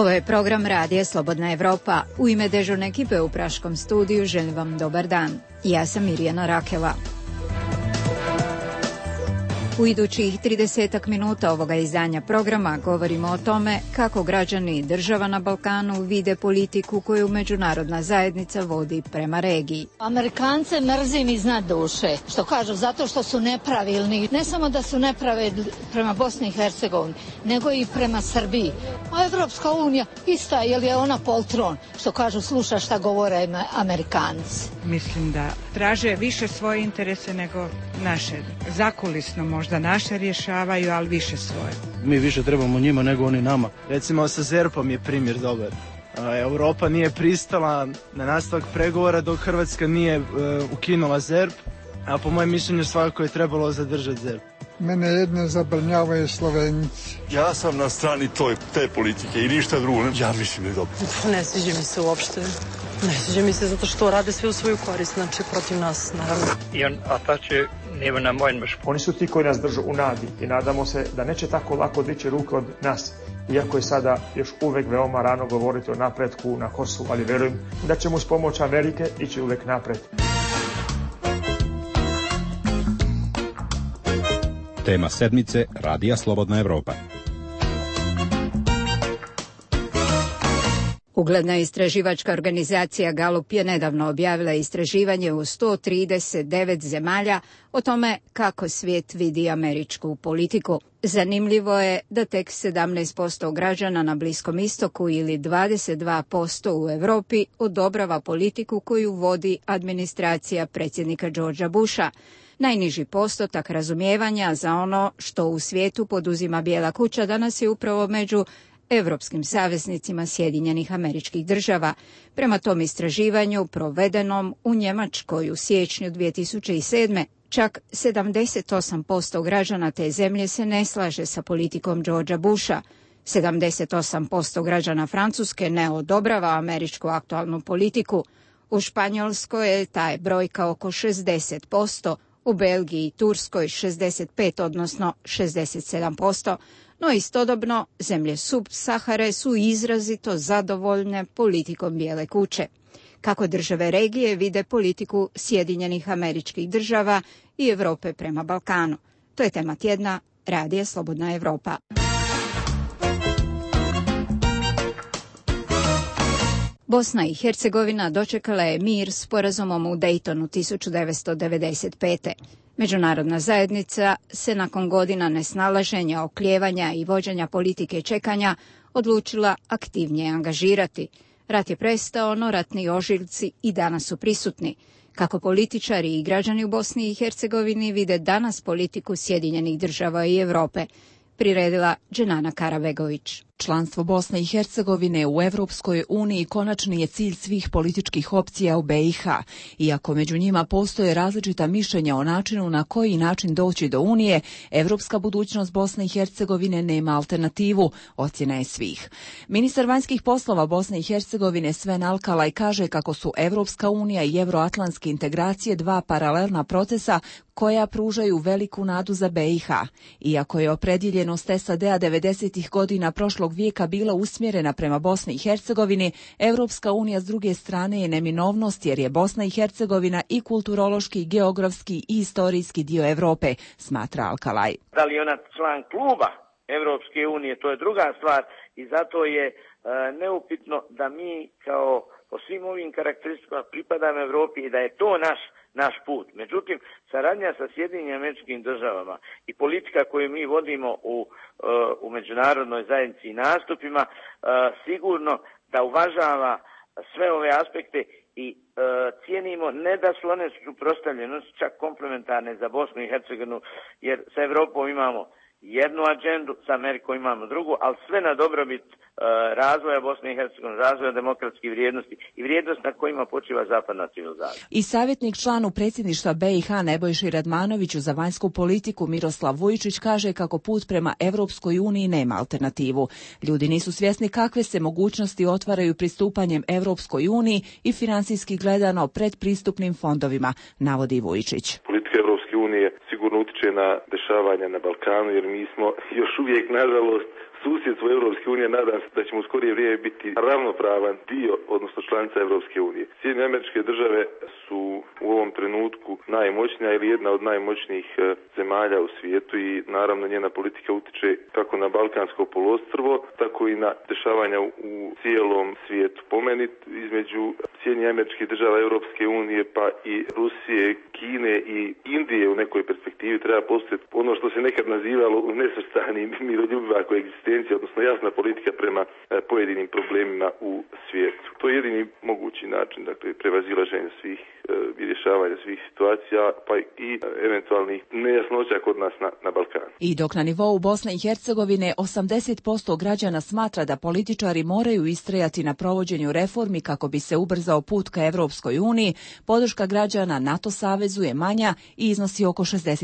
Ovo je program Radija Slobodna Evropa. U ime dežurne ekipe u Praškom studiju želim vam dobar dan. Ja sam Mirjana Rakela. U idućih 30 minuta ovoga izdanja programa govorimo o tome kako građani država na Balkanu vide politiku koju međunarodna zajednica vodi prema regiji. Amerikance mrzim iznad duše, što kažu, zato što su nepravilni. Ne samo da su nepravedni prema Bosni i Hercegovini, nego i prema Srbiji. A Evropska unija ista, jer je ona poltron, što kažu, sluša šta govore Amerikanci. Mislim da traže više svoje interese nego naše. Zakulisno možda naše rješavaju, ali više svoje. Mi više trebamo njima nego oni nama. Recimo sa ZERP-om je primjer dobar. Europa nije pristala na nastavak pregovora dok Hrvatska nije ukinula ZERP, a po mojem mišljenju svakako je trebalo zadržati ZERP. Mene jedne zabrinjavaju Slovenci. Ja sam na strani te politike i ništa drugo. Ja mislim da je dobro. Ne sviđa mi se uopšte. Ne sviđa mi se zato što rade sve u svoju korist, znači protiv nas, naravno. I on atače nema na moj mrš. Oni su ti koji nas držu u nadi i nadamo se da neće tako lako dići ruke od nas. Iako je sada još uvek veoma rano govoriti o napretku na Kosovu, ali verujem da ćemo uz pomoć Amerike ići uvek napred. Tema sedmice Radija Slobodna Evropa. Ugledna istraživačka organizacija Galup je nedavno objavila istraživanje u 139 zemalja o tome kako svijet vidi američku politiku. Zanimljivo je da tek 17% građana na Bliskom istoku ili 22% u Europi odobrava politiku koju vodi administracija predsjednika Georgea Busha. Najniži postotak razumijevanja za ono što u svijetu poduzima Bijela kuća danas je upravo među evropskim saveznicima Sjedinjenih Američkih Država. Prema tom istraživanju provedenom u Njemačkoj u siječnju 2007. čak 78% građana te zemlje se ne slaže sa politikom Georgea Busha. 78% građana Francuske ne odobrava američku aktualnu politiku. U Španjolskoj je ta brojka oko 60%, u Belgiji i Turskoj 65, odnosno 67%, no istodobno zemlje Sub-Sahare su izrazito zadovoljne politikom Bijele kuće. Kako države regije vide politiku Sjedinjenih Američkih Država i Europe prema Balkanu? To je tema tjedna Radija Slobodna Evropa. Bosna i Hercegovina dočekala je mir sporazumom u Daytonu 1995. Međunarodna zajednica se nakon godina nesnalaženja, oklijevanja i vođenja politike čekanja odlučila aktivnije angažirati. Rat je prestao, no ratni ožiljci i danas su prisutni. Kako političari i građani u Bosni i Hercegovini vide danas politiku Sjedinjenih Država i Europe, priredila Dženana Karabegović. Članstvo Bosne i Hercegovine u Evropskoj uniji konačni je cilj svih političkih opcija u BiH. Iako među njima postoje različita mišljenja o načinu na koji način doći do Unije, evropska budućnost Bosne i Hercegovine nema alternativu, ocjena je svih. Ministar vanjskih poslova Bosne i Hercegovine Sven Alkalaj kaže kako su Evropska unija i euroatlantske integracije dva paralelna procesa koja pružaju veliku nadu za BiH. Iako je opredjeljenost SAD-a 90. godina prošlog vijeka bila usmjerena prema Bosni i Hercegovini, Evropska unija s druge strane je neminovnost jer je Bosna i Hercegovina i kulturološki, geografski i istorijski dio Europe, smatra Alkalaj. Da li je ona član kluba Evropske unije, to je druga stvar i zato je neupitno da mi kao po svim ovim karakteristikama pripadamo Europi i da je to naš put. Međutim, saradnja sa Sjedinjenim Američkim Državama i politika koju mi vodimo u međunarodnoj zajednici i nastupima sigurno da uvažava sve ove aspekte i cijenimo ne da su one suprotstavljene, čak komplementarne za Bosnu i Hercegovinu, jer sa Europom imamo jednu agendu, sa Amerikom imamo drugu, ali sve na dobrobit razvoja Bosne i Hercegovine, razvoja demokratskih vrijednosti i vrijednosti na kojima počiva zapadna civilizacija. I savjetnik članu predsjedništva BiH Nebojši Radmanoviću za vanjsku politiku Miroslav Vujčić kaže kako put prema Evropskoj uniji nema alternativu. Ljudi nisu svjesni kakve se mogućnosti otvaraju pristupanjem Evropskoj uniji i financijski gledano predpristupnim fondovima, navodi Vujčić. Politika Evropske unije sigurno utiče na dešavanja na Balkanu jer mi smo još uvijek nažalost susjedstvo Europske unije, nadam se da ćemo u skorije vrijeme biti ravnopravan dio, odnosno članica Europske unije. Sjedinjene Američke Države su u ovom trenutku najmoćnija ili jedna od najmoćnijih zemalja u svijetu i naravno njena politika utiče kako na Balkansko poluostrvo, tako i na dešavanja u cijelom svijetu. Po meni između Sjedinjenih Američkih Država Europske unije pa i Rusije, Kine i Indije u nekoj perspektivi treba postojati ono što se nekad nazivalo nesvrstani miroljubiva koegzistencija, odnosno jasna politika prema pojedinim problemima u svijetu. To je jedini mogući način, dakle, prevazilaženja svih i rješavanja svih situacija, pa i eventualnih nejasnoća kod nas na Balkanu. I dok na nivou Bosne i Hercegovine 80% građana smatra da političari moraju istrajati na provođenju reformi kako bi se ubrzao put ka Evropskoj uniji, podrška građana NATO savezu je manja i iznosi oko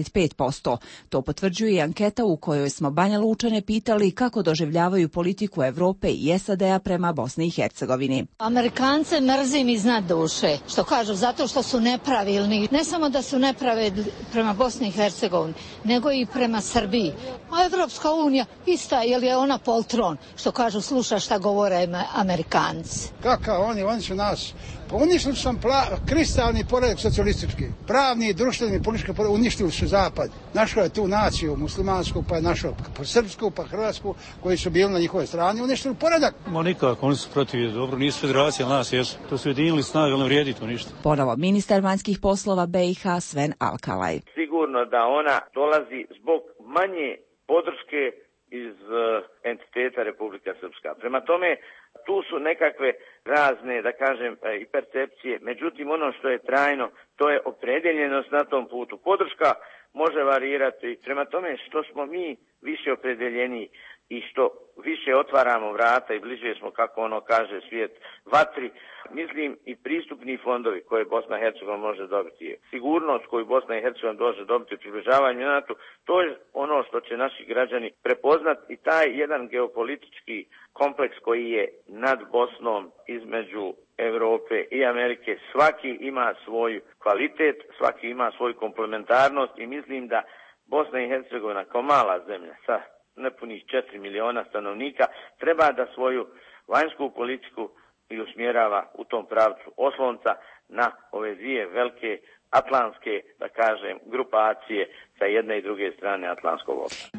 65%. To potvrđuje i anketa u kojoj smo Banja Lučane pitali kako doživljavaju politiku Evrope i SAD-a prema Bosni i Hercegovini. Amerikance mrzim iznad duše, što kažu, zato što su nepravilni. Ne samo da su nepravedni prema Bosni i Hercegovini, nego i prema Srbiji. A Evropska unija ista, jer je ona poltron, što kažu, sluša šta govore Amerikanci. Kakav oni su nas. Pa uništili su kristalni poredak socijalistički, pravni, društveni, politički poredak, uništili su Zapad. Našao je tu naciju muslimansku, pa je našao pa srpsku, pa hrvatsku, koji su bili na njihove strani, uništili poredak. Ma nikako, oni su protiv, dobro, nisu federacija, nas jesu. To su jedinili snage, ali ne vrijedi to ništa. Ponovo ministar vanjskih poslova BiH Sven Alkalaj. Sigurno da ona dolazi zbog manje podrške iz entiteta Republika Srpska. Prema tome, tu su nekakve razne, da kažem, i percepcije. Međutim, ono što je trajno, to je opredeljenost na tom putu. Podrška može varirati. Prema tome, što smo mi više opredeljeni i što više otvaramo vrata i bliže smo, kako ono kaže svijet, vatri, mislim i pristupni fondovi koje Bosna i Hercegovina može dobiti. Sigurnost koju Bosna i Hercegovina može dobiti u približavanju NATO, to je ono što će naši građani prepoznati i taj jedan geopolitički kompleks koji je nad Bosnom između Europe i Amerike. Svaki ima svoj kvalitet, svaki ima svoju komplementarnost i mislim da Bosna i Hercegovina kao mala zemlja sa nepunih 4 miliona stanovnika treba da svoju vanjsku politiku i usmjerava u tom pravcu oslonca na ove dvije velike atlantske, da kažem, grupacije sa jedne i druge strane Atlantskog okeana.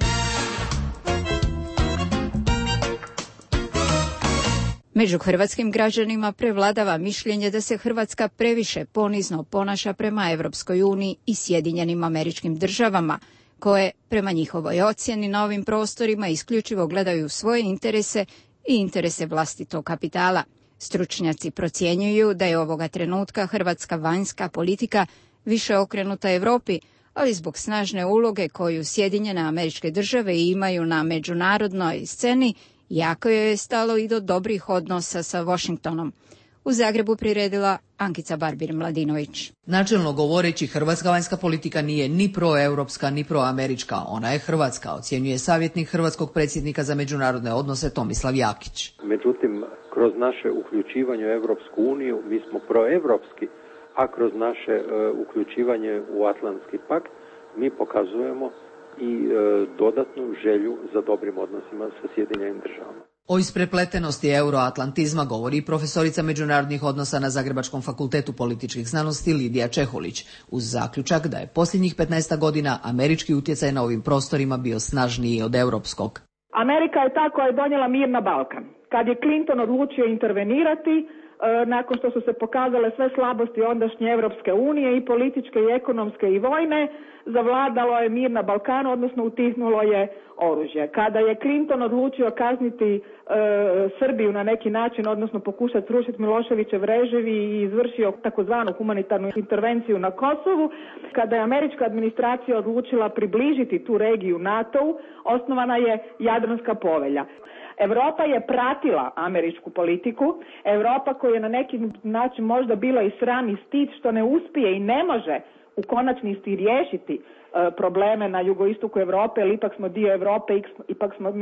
Među hrvatskim građanima prevladava mišljenje da se Hrvatska previše ponizno ponaša prema Evropskoj uniji i Sjedinjenim Američkim Državama, koje, prema njihovoj ocjeni, na ovim prostorima isključivo gledaju svoje interese i interese vlastitog kapitala. Stručnjaci procjenjuju da je ovoga trenutka hrvatska vanjska politika više okrenuta Europi, ali zbog snažne uloge koju Sjedinjene Američke Države imaju na međunarodnoj sceni, jako joj je stalo i do dobrih odnosa sa Washingtonom. U Zagrebu priredila Ankica Barbir-Mladinović. Načelno govoreći, hrvatska vanjska politika nije ni proeuropska ni proamerička. Ona je hrvatska, ocjenjuje savjetnik hrvatskog predsjednika za međunarodne odnose Tomislav Jakić. Međutim, kroz naše uključivanje u Europsku uniju mi smo proevropski, a kroz naše uključivanje u Atlantski pakt mi pokazujemo i dodatnu želju za dobrim odnosima sa Sjedinjenim Državama. O isprepletenosti euroatlantizma govori i profesorica međunarodnih odnosa na Zagrebačkom fakultetu političkih znanosti Lidija Čehulić, uz zaključak da je posljednjih 15 godina američki utjecaj na ovim prostorima bio snažniji od europskog. Amerika je ta koja je donijela mir na Balkan. Kad je Clinton odlučio intervenirati, nakon što su se pokazale sve slabosti ondašnje Europske unije i političke i ekonomske i vojne, zavladalo je mir na Balkanu, odnosno utihnulo je oružje. Kada je Clinton odlučio kazniti Srbiju na neki način, odnosno pokušati srušiti Miloševićev režim i izvršio takozvanu humanitarnu intervenciju na Kosovu, kada je američka administracija odlučila približiti tu regiju NATO-u, osnovana je Jadranska povelja. Europa je pratila američku politiku, Europa koja je na neki način možda bila i sram i stid što ne uspije i ne može u konačnici riješiti probleme na jugoistoku Europe, jer ipak smo dio Europe, ipak smo mi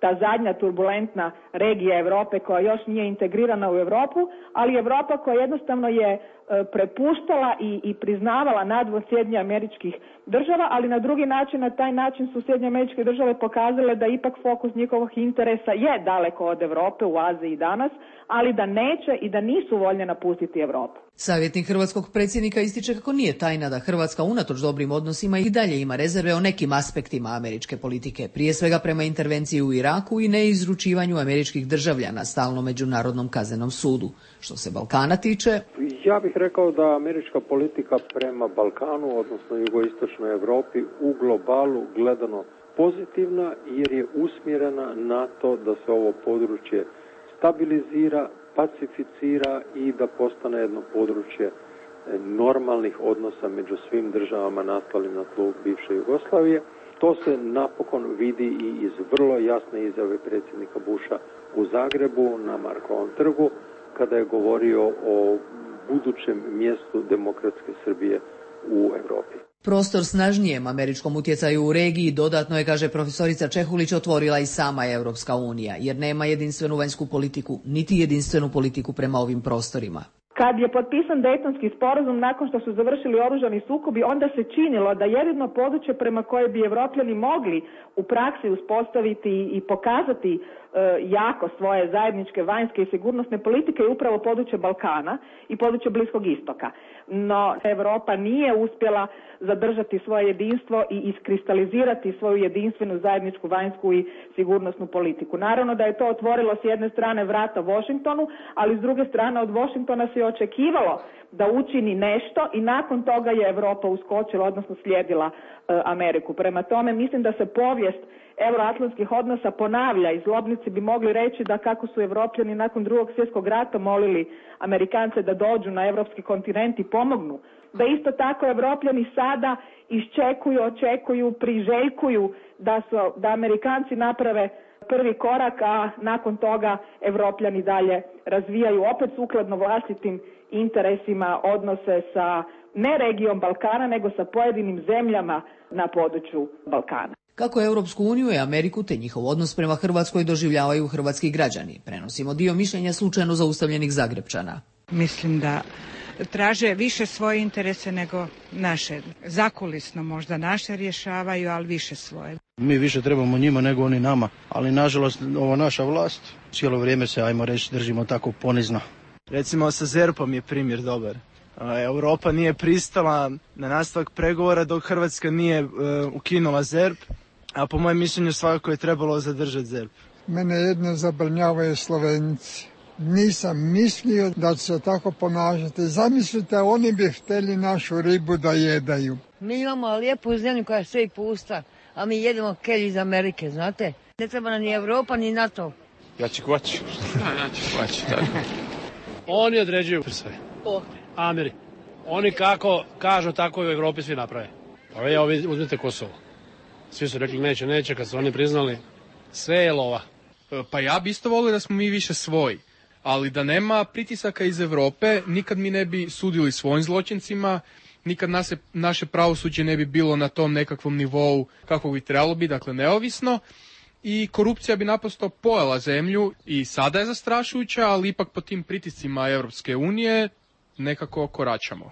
ta zadnja turbulentna regija Europe koja još nije integrirana u Europu, ali Europa koja jednostavno je prepuštala i priznavala nadvost Sjedinjenih Američkih Država, ali na drugi način, na taj način su Sjedinjene Američke Države pokazale da ipak fokus njihovog interesa je daleko od Europe u Aziji danas, ali da neće i da nisu voljne napustiti Europu. Savjetnik hrvatskog predsjednika ističe kako nije tajna da Hrvatska unatoč dobrim odnosima i dalje ima rezerve o nekim aspektima američke politike, prije svega prema intervenciji u Iraku i neizručivanju američkih državljana stalnom međunarodnom kaznenom sudu. Što se Balkana tiče, ja bih rekao da američka politika prema Balkanu, odnosno jugoistočnoj Europi, u globalu gledano pozitivna jer je usmjerena na to da se ovo područje stabilizira, pacificira i da postane jedno područje normalnih odnosa među svim državama nastalim na tlu bivše Jugoslavije. To se napokon vidi i iz vrlo jasne izjave predsjednika Busha u Zagrebu na Markovom trgu kada je govorio o budućem mjestu demokratske Srbije u Europi. Prostor snažnijem američkom utjecaju u regiji dodatno je, kaže profesorica Čehulić, otvorila i sama Europska unija, jer nema jedinstvenu vanjsku politiku, niti jedinstvenu politiku prema ovim prostorima. Kad je potpisan Dejtonski sporazum nakon što su završili oružani sukobi, onda se činilo da jedino područje prema koje bi Evropljani mogli u praksi uspostaviti i pokazati jako svoje zajedničke vanjske i sigurnosne politike je upravo područje Balkana i područje Bliskog istoka. No, Europa nije uspjela zadržati svoje jedinstvo i iskristalizirati svoju jedinstvenu zajedničku vanjsku i sigurnosnu politiku. Naravno da je to otvorilo s jedne strane vrata Washingtonu, ali s druge strane od Washingtona se očekivalo da učini nešto i nakon toga je Europa uskočila, odnosno slijedila Ameriku. Prema tome, mislim da se povijest euroatlantskih odnosa ponavlja i zlobnici bi mogli reći da kako su Evropljani nakon Drugog svjetskog rata molili Amerikance da dođu na evropski kontinent i pomognu, da isto tako Evropljani sada iščekuju, očekuju, priželjkuju da Amerikanci naprave prvi korak, a nakon toga Evropljani dalje razvijaju opet sukladno vlastitim interesima odnose sa ne regijom Balkana, nego sa pojedinim zemljama na području Balkana. Kako Europsku uniju i Ameriku te njihov odnos prema Hrvatskoj doživljavaju hrvatski građani? Prenosimo dio mišljenja slučajno zaustavljenih Zagrepčana. Mislim da traže više svoje interese nego naše. Zakulisno možda naše rješavaju, ali više svoje. Mi više trebamo njima nego oni nama, ali nažalost ova naša vlast cijelo vrijeme se, ajmo reći, držimo tako ponizno. Recimo sa ZERP-om je primjer dobar. Europa nije pristala na nastavak pregovora dok Hrvatska nije ukinula ZERP, a po mojem mišljenju svakako je trebalo zadržati ZERP. Mene jedno zabrinjavaju Slovenci. Nisam mislio da će se tako ponašati. Zamislite, oni bi htjeli našu ribu da jedaju. Mi imamo lijepu zemlju koja je sve i pusta, a mi jedemo kelj iz Amerike, znate? Ne treba nam ni Europa, ni NATO. Ja ću kvaći. Oni određuju sve. Ameri. Oni kako kažu, tako i u Europi svi naprave. Evo uzmite Kosovo. Svi su rekli neće, kad su oni priznali, sve je lova. Pa ja bi isto volio da smo mi više svoji, ali da nema pritisaka iz Europe, nikad mi ne bi sudili svojim zločincima, nikad naše pravosuđe ne bi bilo na tom nekakvom nivou kako bi trebalo biti, dakle neovisno. I korupcija bi naprosto pojela zemlju i sada je zastrašujuća, ali ipak po tim pritiscima Europske unije nekako koračamo.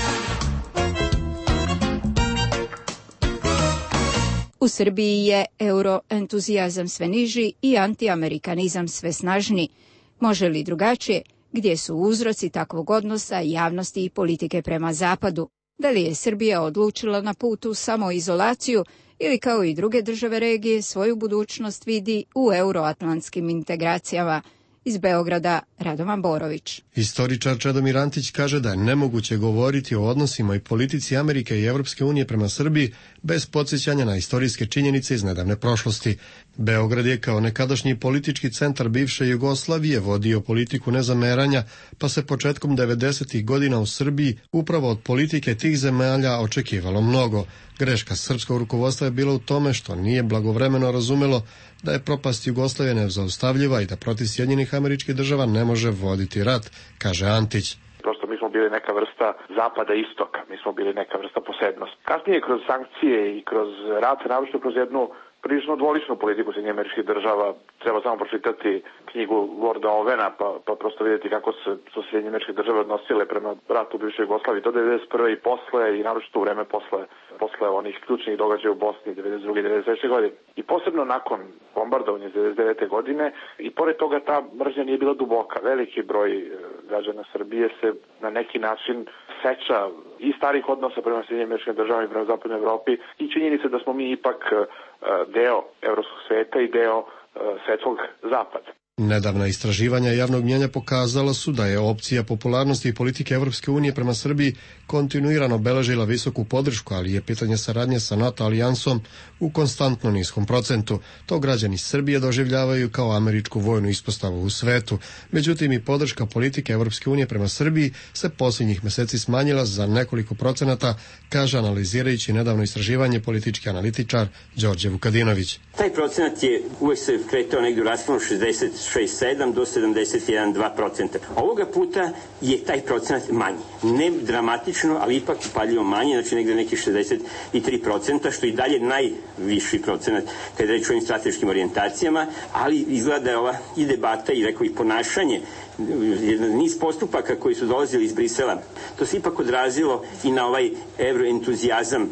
U Srbiji je euroentuzijazam sve niži i antiamerikanizam sve snažniji. Može li drugačije? Gdje su uzroci takvog odnosa javnosti i politike prema Zapadu? Da li je Srbija odlučila na putu samoizolaciju ili kao i druge države regije svoju budućnost vidi u euroatlantskim integracijama? Iz Beograda, Radovan Borović. Istoričar Čedomir Antić kaže da je nemoguće govoriti o odnosima i politici Amerike i Europske unije prema Srbiji bez podsjećanja na istorijske činjenice iz nedavne prošlosti. Beograd je kao nekadašnji politički centar bivše Jugoslavije vodio politiku nezameranja, pa se početkom 90. godina u Srbiji upravo od politike tih zemalja očekivalo mnogo. Greška srpskog rukovodstva je bila u tome što nije blagovremeno razumelo da je propast Jugoslavije nezaustavljiva i da protiv Sjedinjenih Američkih Država ne može voditi rat, kaže Antić. Prosto mi smo bili neka vrsta zapada istoka, mi smo bili neka vrsta posebnost. Kasnije kroz sankcije i kroz rat, naročito kroz jednu prilično dvoličnu politiku Sjedinjenih Američkih Država. Treba samo pročitati knjigu Lorda Ovena pa prosto vidjeti kako su Sjedinjene Američke Države odnosile prema ratu u bivšoj Jugoslaviji do 1991. i posle, i naročito u vreme posle onih ključnih događaja u Bosni 1992. i 1993. godine. I posebno nakon bombardovanja 1999. godine i pored toga ta mržnja nije bila duboka. Veliki broj građana Srbije se na neki način seća i starih odnosa prema Sjedinjenim Američkim Državama i prema Zapadnoj Evropi i činjenice da smo mi ipak deo evropskog sveta i deo svetskog zapada. Nedavna istraživanja javnog mnjenja pokazala su da je opcija popularnosti i politike Evropske unije prema Srbiji kontinuirano beležila visoku podršku, ali je pitanje saradnje sa NATO alijansom u konstantno niskom procentu. To građani Srbije doživljavaju kao američku vojnu ispostavu u svetu. Međutim, i podrška politike Evropske unije prema Srbiji se posljednjih meseci smanjila za nekoliko procenata, kaže analizirajući nedavno istraživanje politički analitičar Đorđe Vukadinović. Taj procenat je uvek se kretao negdje u rasponu 66,7 do 71,2%. Ovoga puta je taj procenat manji. Ne dramatično, ali ipak upadljivo manji, znači negdje nekih 63%, što i dalje najviši procenat kada je reč o ovim strateškim orijentacijama, ali izgleda da je ova i debata i rekao i ponašanje, niz postupaka koji su dolazili iz Brisela, to se ipak odrazilo i na ovaj evroentuzijazam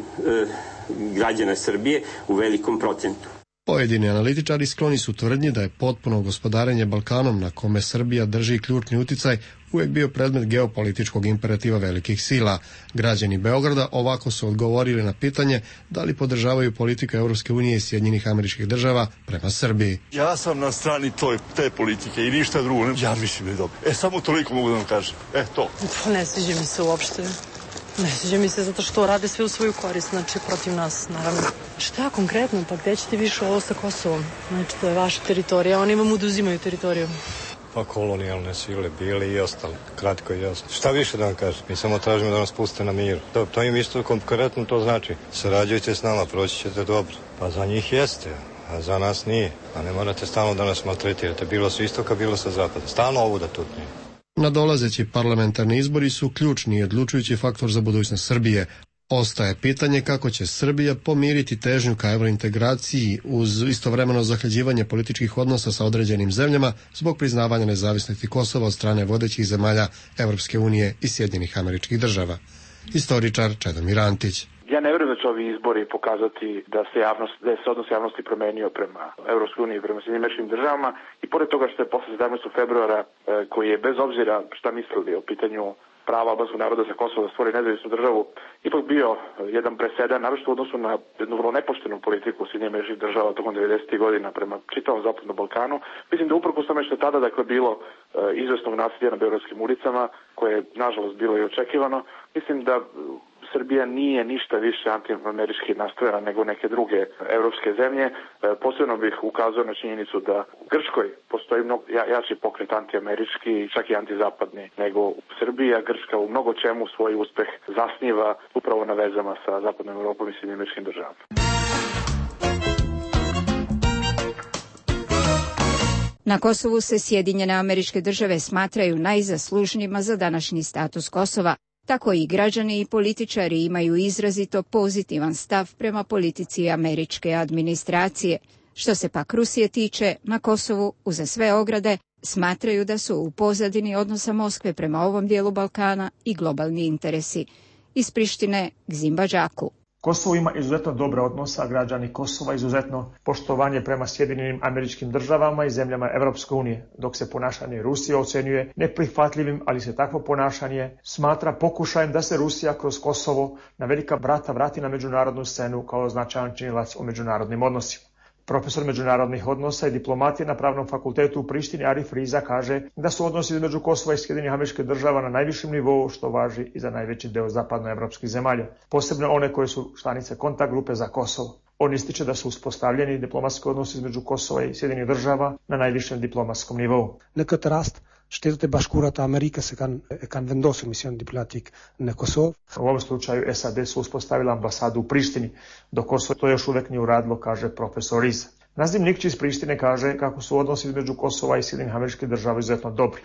građana Srbije u velikom procentu. Pojedini analitičari skloni su tvrdnji da je potpuno gospodarenje Balkanom, na kome Srbija drži ključni uticaj, uvijek bio predmet geopolitičkog imperativa velikih sila. Građani Beograda ovako su odgovorili na pitanje da li podržavaju politiku Evropske unije i Sjedinjenih Američkih Država prema Srbiji. Ja sam na strani te politike i ništa drugo. Ja mislim da je dobro. Samo toliko mogu da vam kažem. To. Ne sviđa mi se uopšte. Ne sviđa mi se zato što rade sve u svoju korist, znači protiv nas, naravno. Šta konkretno, pa gde ćete više ovo sa Kosovom? Znači, to je vaša teritorija, oni vam oduzimaju teritoriju. Pa kolonijalne sile bile i ostale, kratko i jasno. Šta više da vam kažem? Mi samo tražimo da nas puste na miru. To im isto konkretno to znači. Sarađujte s nama, proći ćete dobro. Pa za njih jeste, a za nas nije. A ne morate stalno da nas maltretirate, bilo sa istoka, bilo sa zapada. Stalno ovu da tutnije. Nadolazeći parlamentarni izbori su ključni i odlučujući faktor za budućnost Srbije. Ostaje pitanje kako će Srbija pomiriti težnju ka evrointegraciji uz istovremeno zahlađivanje političkih odnosa sa određenim zemljama zbog priznavanja nezavisnosti Kosova od strane vodećih zemalja Evropske unije i Sjedinjenih Američkih Država. Historičar Čedomir Antić. Ja ne vjerujem da će ovi izbori pokazati da se odnos javnosti promenio prema Evropskoj uniji i prema Sjedinjenim Američkim Državama i pored toga što je posle 17. februara koji je bez obzira šta mislili o pitanju prava albanskog naroda za Kosovo da stvori nezavisnu državu, ipak bio jedan presedan, naročito u odnosu na jednu vrlo nepoštenu politiku Sjedinjenih Američkih Država tokom 90. godina prema čitavom Zapadnom Balkanu. Mislim da uprkos tome što je tada bilo izvesnog nasilja na beogradskim ulicama, koje je nažalost bilo i očekivano, mislim da Srbija nije ništa više antiamerički nastrojena nego neke druge evropske zemlje. Posebno bih ukazao na činjenicu da u Grčkoj postoji mnogo jači pokret antiamerički, čak i antizapadni, nego u Srbiji, a Grčka u mnogo čemu svoj uspeh zasniva upravo na vezama sa Zapadnom Evropom i Sjedinjenim Američkim Državama. Na Kosovu se Sjedinjene Američke Države smatraju najzaslužnijima za današnji status Kosova. Tako i građani i političari imaju izrazito pozitivan stav prema politici američke administracije. Što se pak Rusije tiče, na Kosovu, uza sve ograde, smatraju da su u pozadini odnosa Moskve prema ovom dijelu Balkana i globalni interesi. Iz Prištine, Gzimba Đaku. Kosovo ima izuzetno dobre odnose, a građani Kosova izuzetno poštovanje prema Sjedinjenim Američkim Državama i zemljama Evropske unije, dok se ponašanje Rusije ocenjuje neprihvatljivim, ali se takvo ponašanje smatra pokušajem da se Rusija kroz Kosovo na velika brata vrati na međunarodnu scenu kao značajan činilac u međunarodnim odnosima. Profesor međunarodnih odnosa i diplomatije na Pravnom fakultetu u Prištini Arif Riza kaže da su odnosi između Kosova i Sjedinjenih Američkih Država na najvišem nivou, što važi i za najveći deo zapadnoevropskih zemalja, posebno one koje su članice kontakt grupe za Kosovo. On ističe da su uspostavljeni diplomatski odnosi između Kosova i Sjedinjenih Država na najvišem diplomatskom nivou. Në rast Shtetet e Bashkuara të Amerikës e kanë vendosur mision diplomatik në Kosovë. U ovom slučaju SAD su uspostavila ambasadu u Prištini, dok Kosovo to još uvek nije uradilo, kaže profesor Riza. Nazim Nikčić iz Prištine kaže kako su odnosi između Kosova i Sjedinjenih Američkih Država izuzetno dobri.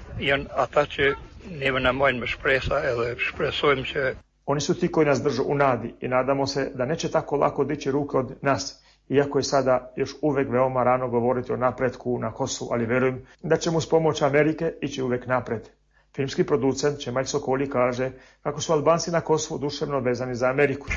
Oni su ti koji nas držu u nadi i nadamo se da neće tako lako dići ruke od nas Iako je sada još uvek veoma rano govoriti o napretku na Kosovu, ali verujem da ćemo uz pomoć Amerike ići uvek napred. Filmski producent Čemalj Sokoli kaže kako su Albanci na Kosovu duševno vezani za Ameriku.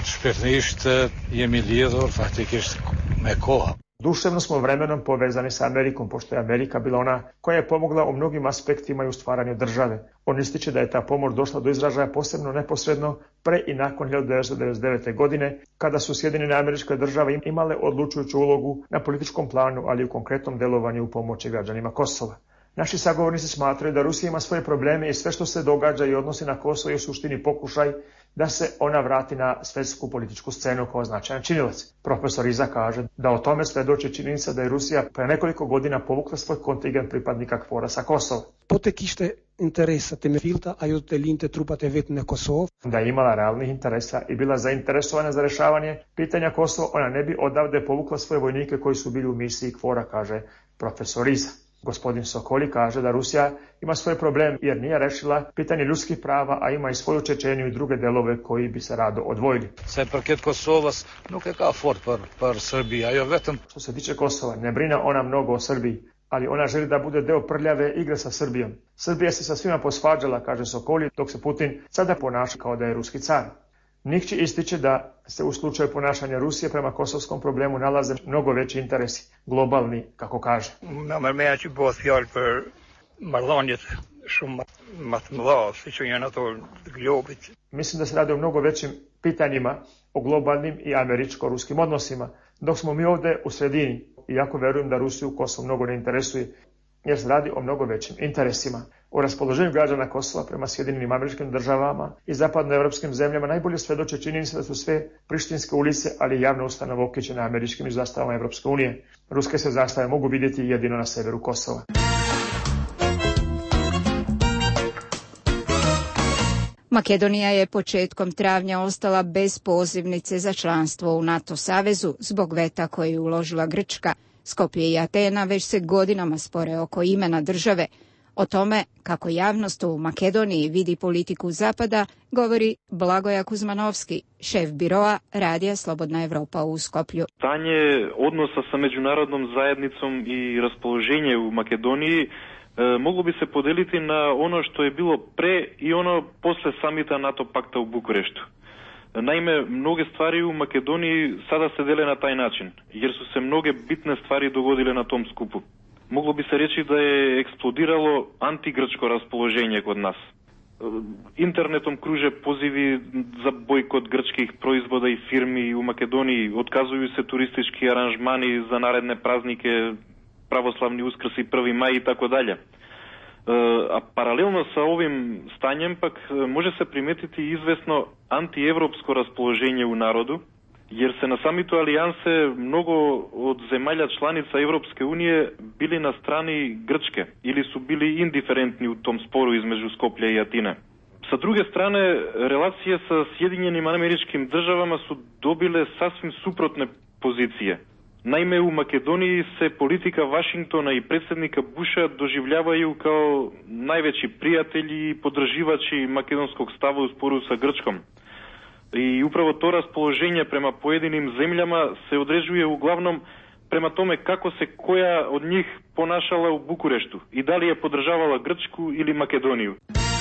Duševno smo vremenom povezani sa Amerikom, pošto je Amerika bila ona koja je pomogla u mnogim aspektima i u stvaranju države. On ističe da je ta pomoć došla do izražaja posebno neposredno pre i nakon 1999. godine, kada su Sjedinjene Američke Države imale odlučujuću ulogu na političkom planu, ali i u konkretnom delovanju u pomoći građanima Kosova. Naši sagovornici smatraju da Rusija ima svoje probleme i sve što se događa i odnosi na Kosovo je u suštini pokušaj da se ona vrati na svetsku političku scenu kao značajan činilac. Profesor Iza kaže da o tome svedoči činjenica da je Rusija pre nekoliko godina povukla svoj kontingent pripadnika KFOR-a sa Kosova. Da je imala realnih interesa i bila zainteresovana za rešavanje pitanja Kosova, ona ne bi odavde povukla svoje vojnike koji su bili u misiji KFOR-a, kaže profesor Iza. Gospodin Sokoli kaže da Rusija ima svoj problem jer nije rešila pitanje ljudskih prava, a ima i svoju Čečeniju i druge delove koji bi se rado odvojili. Što se tiče Kosova, ne brine ona mnogo o Srbiji, ali ona želi da bude deo prljave igre sa Srbijom. Srbija se sa svima posvađala, kaže Sokoli, dok se Putin sada ponaša kao da je ruski car. Nikći ističe da se u slučaju ponašanja Rusije prema kosovskom problemu nalaze mnogo veći interesi, globalni, kako kaže. Mislim da se radi o mnogo većim pitanjima, o globalnim i američko-ruskim odnosima, dok smo mi ovde u sredini, iako verujem da Rusiju Kosovo mnogo ne interesuje, jer se radi o mnogo većim interesima. O raspoloženju građana Kosova prema Sjedinjenim Američkim Državama i zapadnoevropskim zemljama najbolje svedoče činjenica da su sve prištinske ulice, ali i javne ustanove okričene američkim i zastavama Evropske unije. Ruske se zastave mogu vidjeti jedino na severu Kosova. Makedonija je početkom travnja ostala bez pozivnice za članstvo u NATO savezu zbog veta koje je uložila Grčka. Skopje i Atena već se godinama spore oko imena države. O tome kako javnost u Makedoniji vidi politiku Zapada govori Blagoja Kuzmanovski, šef biroa Radija Slobodna Evropa u Skoplju. Stanje odnosa sa međunarodnom zajednicom i raspoloženje u Makedoniji moglo bi se podeliti na ono što je bilo pre i ono posle samita NATO pakta u Bukureštu. Naime, mnoge stvari u Makedoniji sada se dele na taj način, jer su se mnoge bitne stvari dogodile na tom skupu. Moglo bi se reći da je eksplodiralo antigrčko raspoloženje kod nas. Internetom kruže pozivi za bojkot grčkih proizvoda i firmi u Makedoniji, otkazuju se turistički aranžmani za naredne praznike, pravoslavni Uskrs i 1. maj i tako dalje. A paralelno sa ovim stanjem pak može se primetiti izvesno antievropsko raspoloženje u narodu, jer se na samitu alijanse mnogo od zemalja članica Evropske unije bili na strani Grčke ili su bili indiferentni u tom sporu između Skoplja i Atine. Sa druge strane, relacije sa Sjedinjenim Američkim Državama su dobile sasvim suprotne pozicije. Naime, u Makedoniji se politika Vašingtona i predsjednika Busha doživljavaju kao najveći prijatelji i podrživači makedonskog stava u sporu sa Grčkom. I upravo to raspoloženje prema pojedinim zemljama se određuje uglavnom prema tome kako se koja od njih ponašala u Bukureštu i da li je podržavala Grčku ili Makedoniju.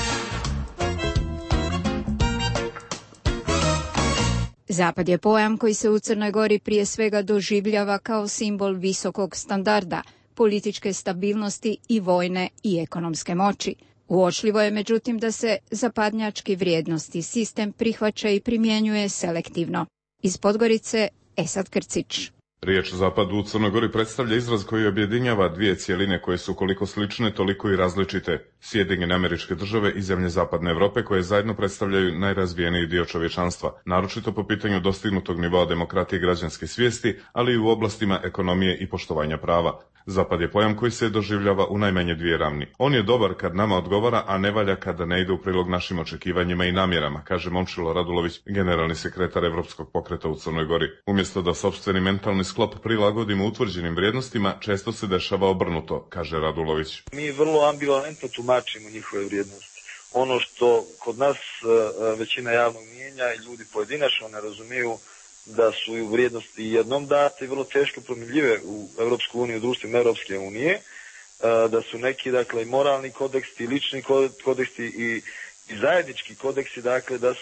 Zapad je pojam koji se u Crnoj Gori prije svega doživljava kao simbol visokog standarda, političke stabilnosti i vojne i ekonomske moći. Uočljivo je međutim da se zapadnjački vrijednosti sistem prihvaća i primjenjuje selektivno. Iz Podgorice, Esad Krcić. Riječ Zapad u Crnoj Gori predstavlja izraz koji objedinjava dvije cijeline koje su koliko slične, toliko i različite. Sjedinjene Američke Države i zemlje Zapadne Evrope koje zajedno predstavljaju najrazvijeniji dio čovječanstva, naročito po pitanju dostignutog nivoa demokratije i građanske svijesti, ali i u oblastima ekonomije i poštovanja prava. Zapad je pojam koji se doživljava u najmanje dvije ravni. On je dobar kad nama odgovara, a ne valja kada ne ide u prilog našim očekivanjima i namjerama, kaže Momčilo Radulović, generalni sekretar Evropskog pokreta u Crnoj Gori. Umjesto da sopstveni mentalni sklop prilagodimo utvrđenim vrijednostima, često se dešava obrnuto, kaže Radulović. Mi vrlo ambivalentno tumačimo njihove vrijednosti. Ono što kod nas većina javnog mijenja i ljudi pojedinačno ne razumiju da su vrijednosti jednom date i vrlo teško promjenjive u Europsku uniju, u društvima Europske unije, da su neki, dakle, moralni kodeksi, lični kodeksi i zajednički kodeksi, dakle, da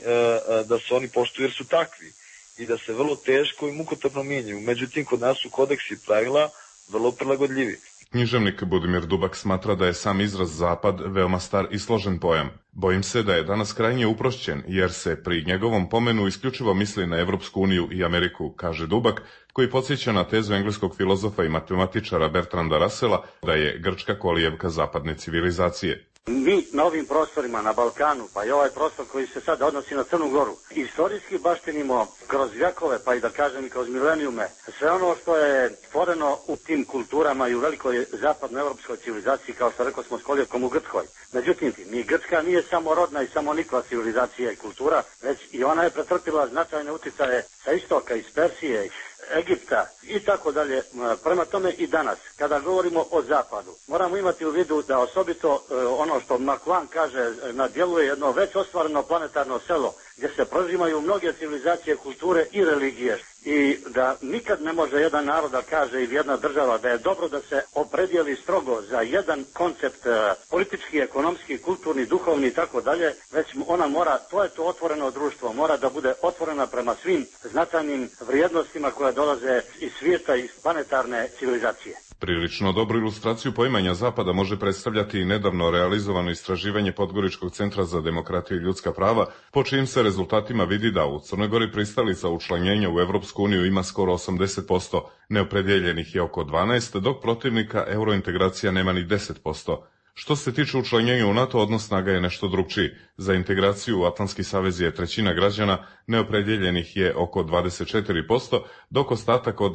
se oni poštuju jer su takvi i da se vrlo teško i mukotrpno mijenjaju. Međutim, kod nas su kodeksi pravila vrlo prilagodljivi. Književnik Budimir Dubak smatra da je sam izraz zapad veoma star i složen pojam. Bojim se da je danas krajnje uprošćen, jer se pri njegovom pomenu isključivo misli na Evropsku uniju i Ameriku, kaže Dubak, koji podsjeća na tezu engleskog filozofa i matematičara Bertranda Russella da je Grčka kolijevka zapadne civilizacije. Mi na ovim prostorima, na Balkanu, pa i ovaj prostor koji se sad odnosi na Crnu Goru, istorijski baštinimo kroz vjekove, pa i da kažem i kroz milenijume, sve ono što je stvoreno u tim kulturama i u velikoj zapadnoevropskoj civilizaciji, kao što rekao smo s kolijevkom u Grčkoj. Međutim, ni Grčka nije samo rodna i samo nikla civilizacija i kultura, već i ona je pretrpila značajne uticaje sa istoka, iz Persije, Egipta i tako dalje. Prema tome i danas, kada govorimo o zapadu, moramo imati u vidu da osobito ono što Macron kaže, na djelu je jedno već ostvareno planetarno selo, gdje se prožimaju mnoge civilizacije, kulture i religije. I da nikad ne može jedan narod da kaže ili jedna država da je dobro da se opredijeli strogo za jedan koncept politički, ekonomski, kulturni, duhovni i tako dalje, već ona mora, to je to otvoreno društvo, mora da bude otvorena prema svim značajnim vrijednostima koje dolaze iz svijeta, iz planetarne civilizacije. Prilično dobru ilustraciju poimanja Zapada može predstavljati i nedavno realizovano istraživanje Podgoričkog centra za demokratiju i ljudska prava, po čijim se rezultatima vidi da u Crnoj Gori pristalica učlanjenja u Evropsku uniju ima skoro 80%, neopredjeljenih je oko 12%, dok protivnika eurointegracija nema ni 10%. Što se tiče učlanjenja u NATO, odnos snaga je nešto drugčiji. Za integraciju u Atlantski savez je trećina građana, neopredjeljenih je oko 24%, dok ostatak od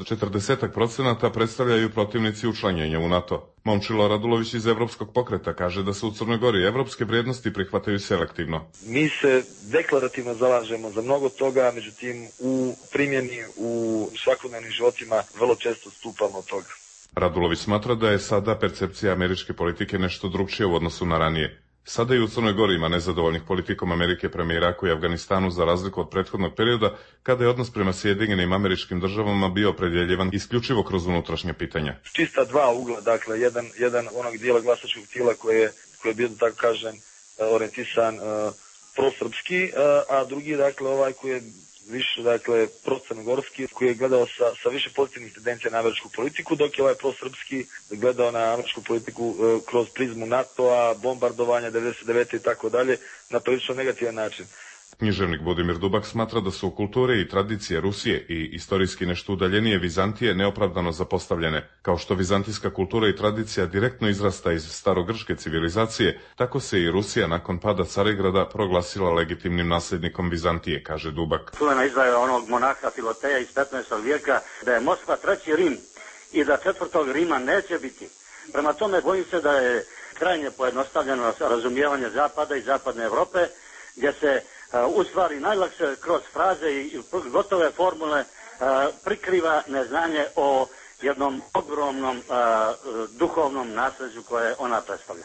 40% predstavljaju protivnici učlanjenja u NATO. Momčilo Radulović iz Evropskog pokreta kaže da se u Crnoj Gori evropske vrijednosti prihvataju selektivno. Mi se deklarativno zalažemo za mnogo toga, međutim u primjeni, u svakodnevnim životima vrlo često stupamo od toga. Radulović smatra da je sada percepcija američke politike nešto drugčija u odnosu na ranije. Sada i u Crnoj Gori ima nezadovoljnih politikom Amerike prema Iraku i Afganistanu za razliku od prethodnog perioda, kada je odnos prema Sjedinjenim Američkim Državama bio opredjeljivan isključivo kroz unutrašnje pitanja. Čista dva ugla, dakle, jedan onog dijela glasačkog tijela koji je bio, da tako kažem, orijentisan prosrpski, a drugi, dakle, ovaj koji je više, dakle, procrnogorski, koji je gledao sa više pozitivnih tendencija na američku politiku, dok je ovaj prosrpski gledao na američku politiku kroz prizmu NATO-a, bombardovanja 99. i tako dalje, na prilično negativan način. Književnik Budimir Dubak smatra da su kulture i tradicije Rusije i istorijski nešto udaljenije Vizantije neopravdano zapostavljene. Kao što vizantijska kultura i tradicija direktno izrasta iz starogrčke civilizacije, tako se i Rusija nakon pada Carigrada proglasila legitimnim nasljednikom Vizantije, kaže Dubak. Čuvena izdaja onog monaha Filoteja iz 15. vijeka da je Moskva treći Rim i da četvrtog Rima neće biti. Prema tome bojim se da je krajnje pojednostavljeno razumijevanje Zapada i Zapadne Evrope, gdje se u stvari najlakše kroz fraze i gotove formule prikriva neznanje o jednom ogromnom duhovnom nasljeđu koje ona predstavlja.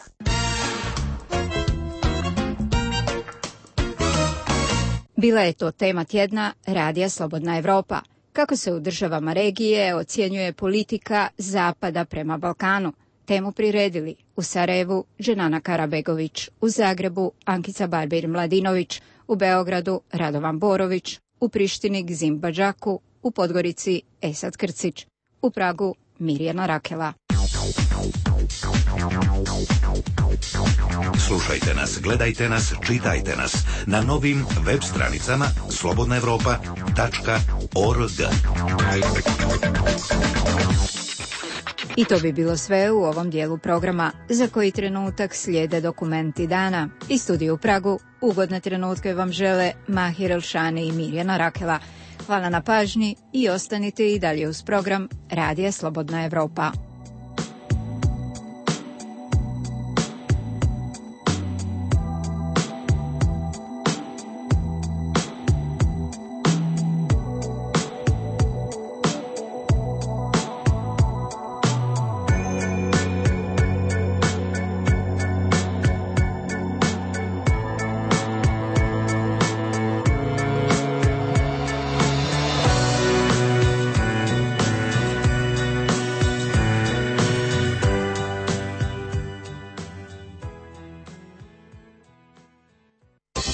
Bila je to tema tjedna Radija Slobodna Evropa. Kako se u državama regije ocjenjuje politika Zapada prema Balkanu? Temu priredili u Sarajevu Dženana Karabegović, u Zagrebu Ankica Barbir-Mladinović, u Beogradu Radovan Borović, u Prištini Gzim Badžaku, u Podgorici Esad Krcić, u Pragu Mirjana Rakela. Slušajte nas, gledajte nas, čitajte nas na novim web stranicama slobodnaevropa.org. I to bi bilo sve u ovom dijelu programa. Za koji trenutak slijede dokumenti dana. Iz studija u Pragu ugodne trenutke vam žele Mahir Elšani i Mirjana Rakela. Hvala na pažnji i ostanite i dalje uz program Radija Slobodna Evropa.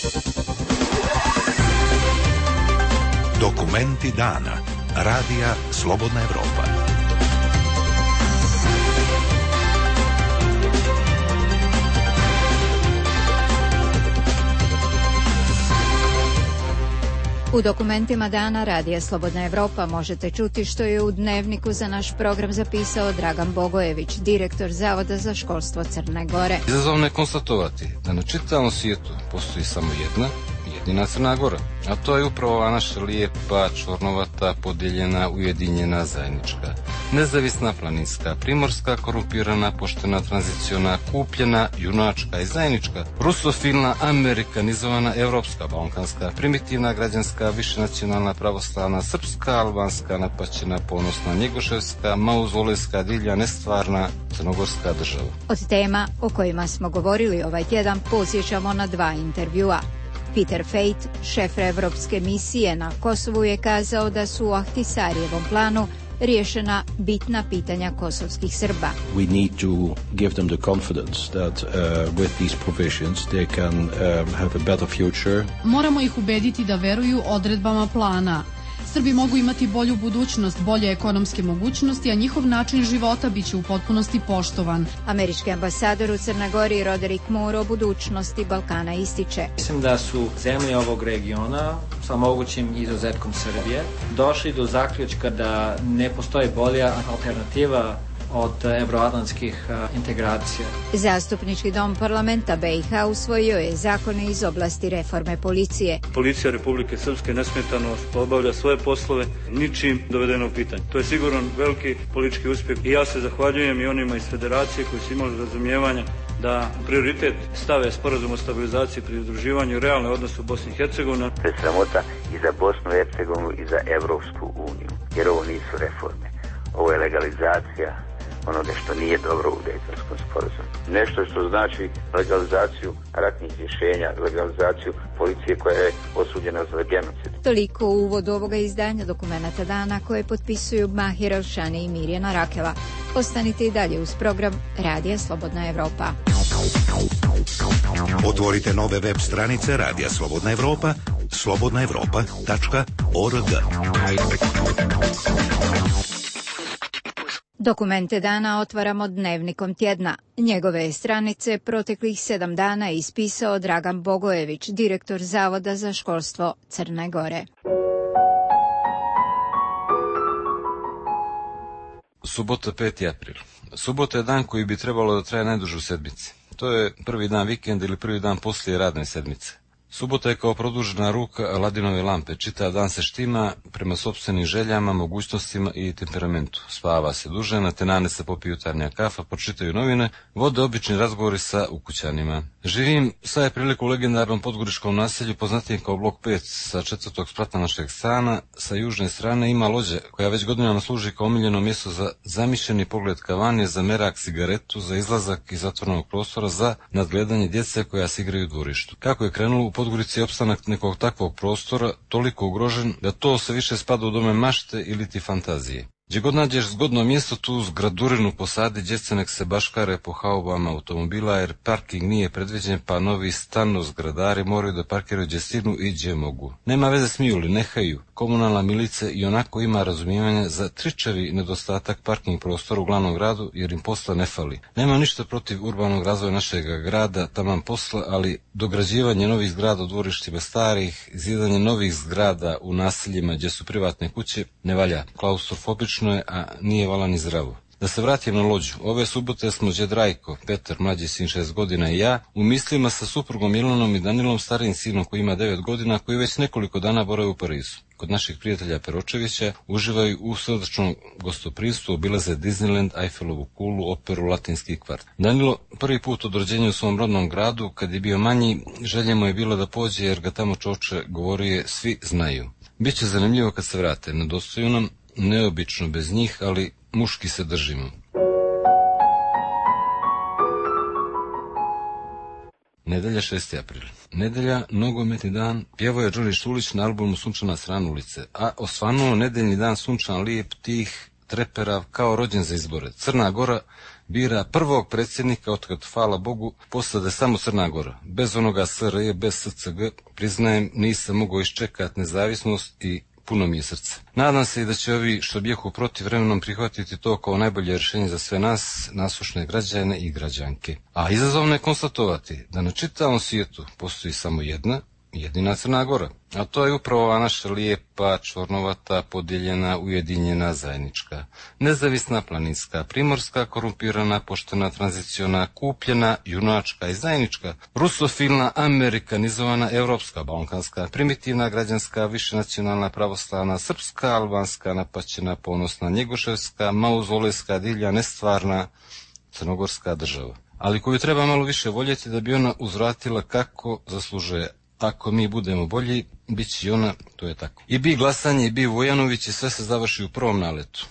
Dokumenti dana. Radija Slobodna Evropa. U dokumentima dana Radija Slobodna Evropa možete čuti što je u dnevniku za naš program zapisao Dragan Bogojević, direktor Zavoda za školstvo Crne Gore. Izazovno je konstatovati da na čitavom svijetu postoji samo jedina Crna Gora, a to je upravo naša lijepa, čornovata, podijeljena, ujedinjena, zajednička, nezavisna, planinska, primorska, korumpirana, poštena, tranziciona, kupljena, junačka i zajednička, rusofilna, amerikanizovana, evropska, balkanska, primitivna, građanska, višenacionalna, pravoslavna, srpska, albanska, napaćena, ponosna, njegoševska, mauzolejska, divlja, nestvarna, crnogorska država. Od tema o kojima smo govorili ovaj tjedan posjećamo na 2 intervjua. Peter Fejt, šef evropske misije na Kosovu, je kazao da su u Ahtisarijevom planu riješena bitna pitanja kosovskih Srba. We need to give them the confidence that with these provisions they can have a better future. Moramo ih ubediti da veruju odredbama plana. Srbi mogu imati bolju budućnost, bolje ekonomske mogućnosti, a njihov način života biće u potpunosti poštovan. Američki ambasador u Crnoj Gori Roderick Moore o budućnosti Balkana ističe. Mislim da su zemlje ovog regiona, sa mogućim izuzetkom Srbije, došli do zaključka da ne postoji bolja alternativa od evroatlantskih integracija. Zastupnički dom parlamenta BiH usvojio je zakone iz oblasti reforme policije. Policija Republike Srpske nesmetano obavlja svoje poslove, ničim dovedeno u pitanje. To je sigurno veliki politički uspjeh i ja se zahvaljujem i onima iz federacije koji su imali razumijevanja da prioritet stave sporazum o stabilizaciji i pridruživanju i realne odnose u Bosni i Hercegovini. To je sramota i za Bosnu i Hercegovinu i za Evropsku uniju, jer ovo nisu reforme. Ovo je legalizacija onoga što nije dobro u Dejtonskom sporazumu. Nešto što znači legalizaciju ratnih rješenja, legalizaciju policije koja je osuđena za genocid. Toliko u uvodu ovoga izdanja Dokumenta dana koje potpisuju Mahir Elšani i Mirjana Rakela. Ostanite i dalje uz program Radija Slobodna Evropa. Otvorite nove web stranice Radija Slobodna Evropa, slobodnaevropa.org. Dokumente dana otvaramo dnevnikom tjedna. Njegove stranice proteklih 7 dana ispisao Dragan Bogojević, direktor Zavoda za školstvo Crne Gore. Subota 5. april. Subota je dan koji bi trebalo da traje najduže u sedmici. To je prvi dan vikenda ili prvi dan poslije radne sedmice. Subota je kao produžena ruka Aladinove lampe. Čitav dan se štima prema sopstvenim željama, mogućnostima i temperamentu. Spava se duže, na tenane se popiju jutarnja kafa, pročitaju novine, vode obični razgovori sa ukućanima. Živim sad je priliku u legendarnom podgoričkom naselju poznatijem kao blok 5 sa 4. sprata našeg stana. Sa južne strane ima lođe koja već godinama služi kao omiljeno mjesto za zamišljeni pogled kavanje, za merak cigaretu, za izlazak iz zatvornog prostora, za nadgledanje djece koja se igraju u dvorištu. Kako je krenulo u Podgorici opstanak nekog takvog prostora toliko ugrožen da to se više spada u dome mašte ili ti fantazije. Gdje god nađeš zgodno mjesto, tu zgradurinu posadi, djeca nek se baškare po haubama automobila, jer parking nije predviđen, pa novi stano zgradari moraju da parkiraju gdje stignu i gdje mogu. Nema veze smiju li, nehaju. Komunalna milica i onako ima razumijevanja za tričavi nedostatak parking prostora u glavnom gradu, jer im posla ne fali. Nema ništa protiv urbanog razvoja našeg grada, taman posla, ali dograđivanje novih zgrada u dvorištima starih, zidanje novih zgrada u naseljima gdje su privatne kuće, ne valja. Klaustrofobično je, a nije vala ni zdravo. Da se vratim na lođu. Ove subote smo đed Rajko, Petar, mlađi sin 6 godina i ja, u mislima sa suprugom Milanom i Danilom, starijim sinom koji ima 9 godina, koji već nekoliko dana boravi u Parizu. Kod naših prijatelja Peročevića uživaju u srdačnom gostoprimstvu, obilaze Disneyland, Eiffelovu kulu, operu, Latinski kvart. Danilo prvi put od rođenja u svom rodnom gradu, kad je bio manji, želja mu je bilo da pođe jer ga tamo čoče govorio svi znaju. Biće zanimljivo kad se vrate, nedostaju nam, neobično bez njih, ali muški se držimo. Nedelja 6. april. Nedelja, nogometni dan, pjevao je Johnny Štulić na albumu Sunčana strana ulice, a osvanuo nedeljni dan sunčan, lijep, tih, treperav, kao rođen za izbore. Crna Gora bira prvog predsjednika otkad, hvala Bogu, postade samo Crna Gora. Bez onoga SRJ, bez SCG, priznajem, nisam mogao iščekati nezavisnost i puno mi je srce. Nadam se i da će ovi što bijehu protiv vremenom prihvatiti to kao najbolje rješenje za sve nas, nasušne građane i građanke. A izazovno je konstatovati da na čitavom svijetu postoji samo jedina Crna Gora, a to je upravo ova naša lijepa, čvornovata, podijeljena, ujedinjena, zajednička, nezavisna, planinska, primorska, korumpirana, poštena, tranziciona, kupljena, junačka i zajednička, rusofilna, amerikanizovana, europska, balkanska, primitivna, građanska, višenacionalna, pravoslavna, srpska, albanska, napaćena, ponosna, njegoševska, mauzolejska, divlja, nestvarna, crnogorska država, ali koju treba malo više voljeti da bi ona uzvratila kako zaslužuje. Ako mi budemo bolji, bit će i ona, to je tako. I bi glasanje, i bi Vujanović, i sve se završi u prvom naletu.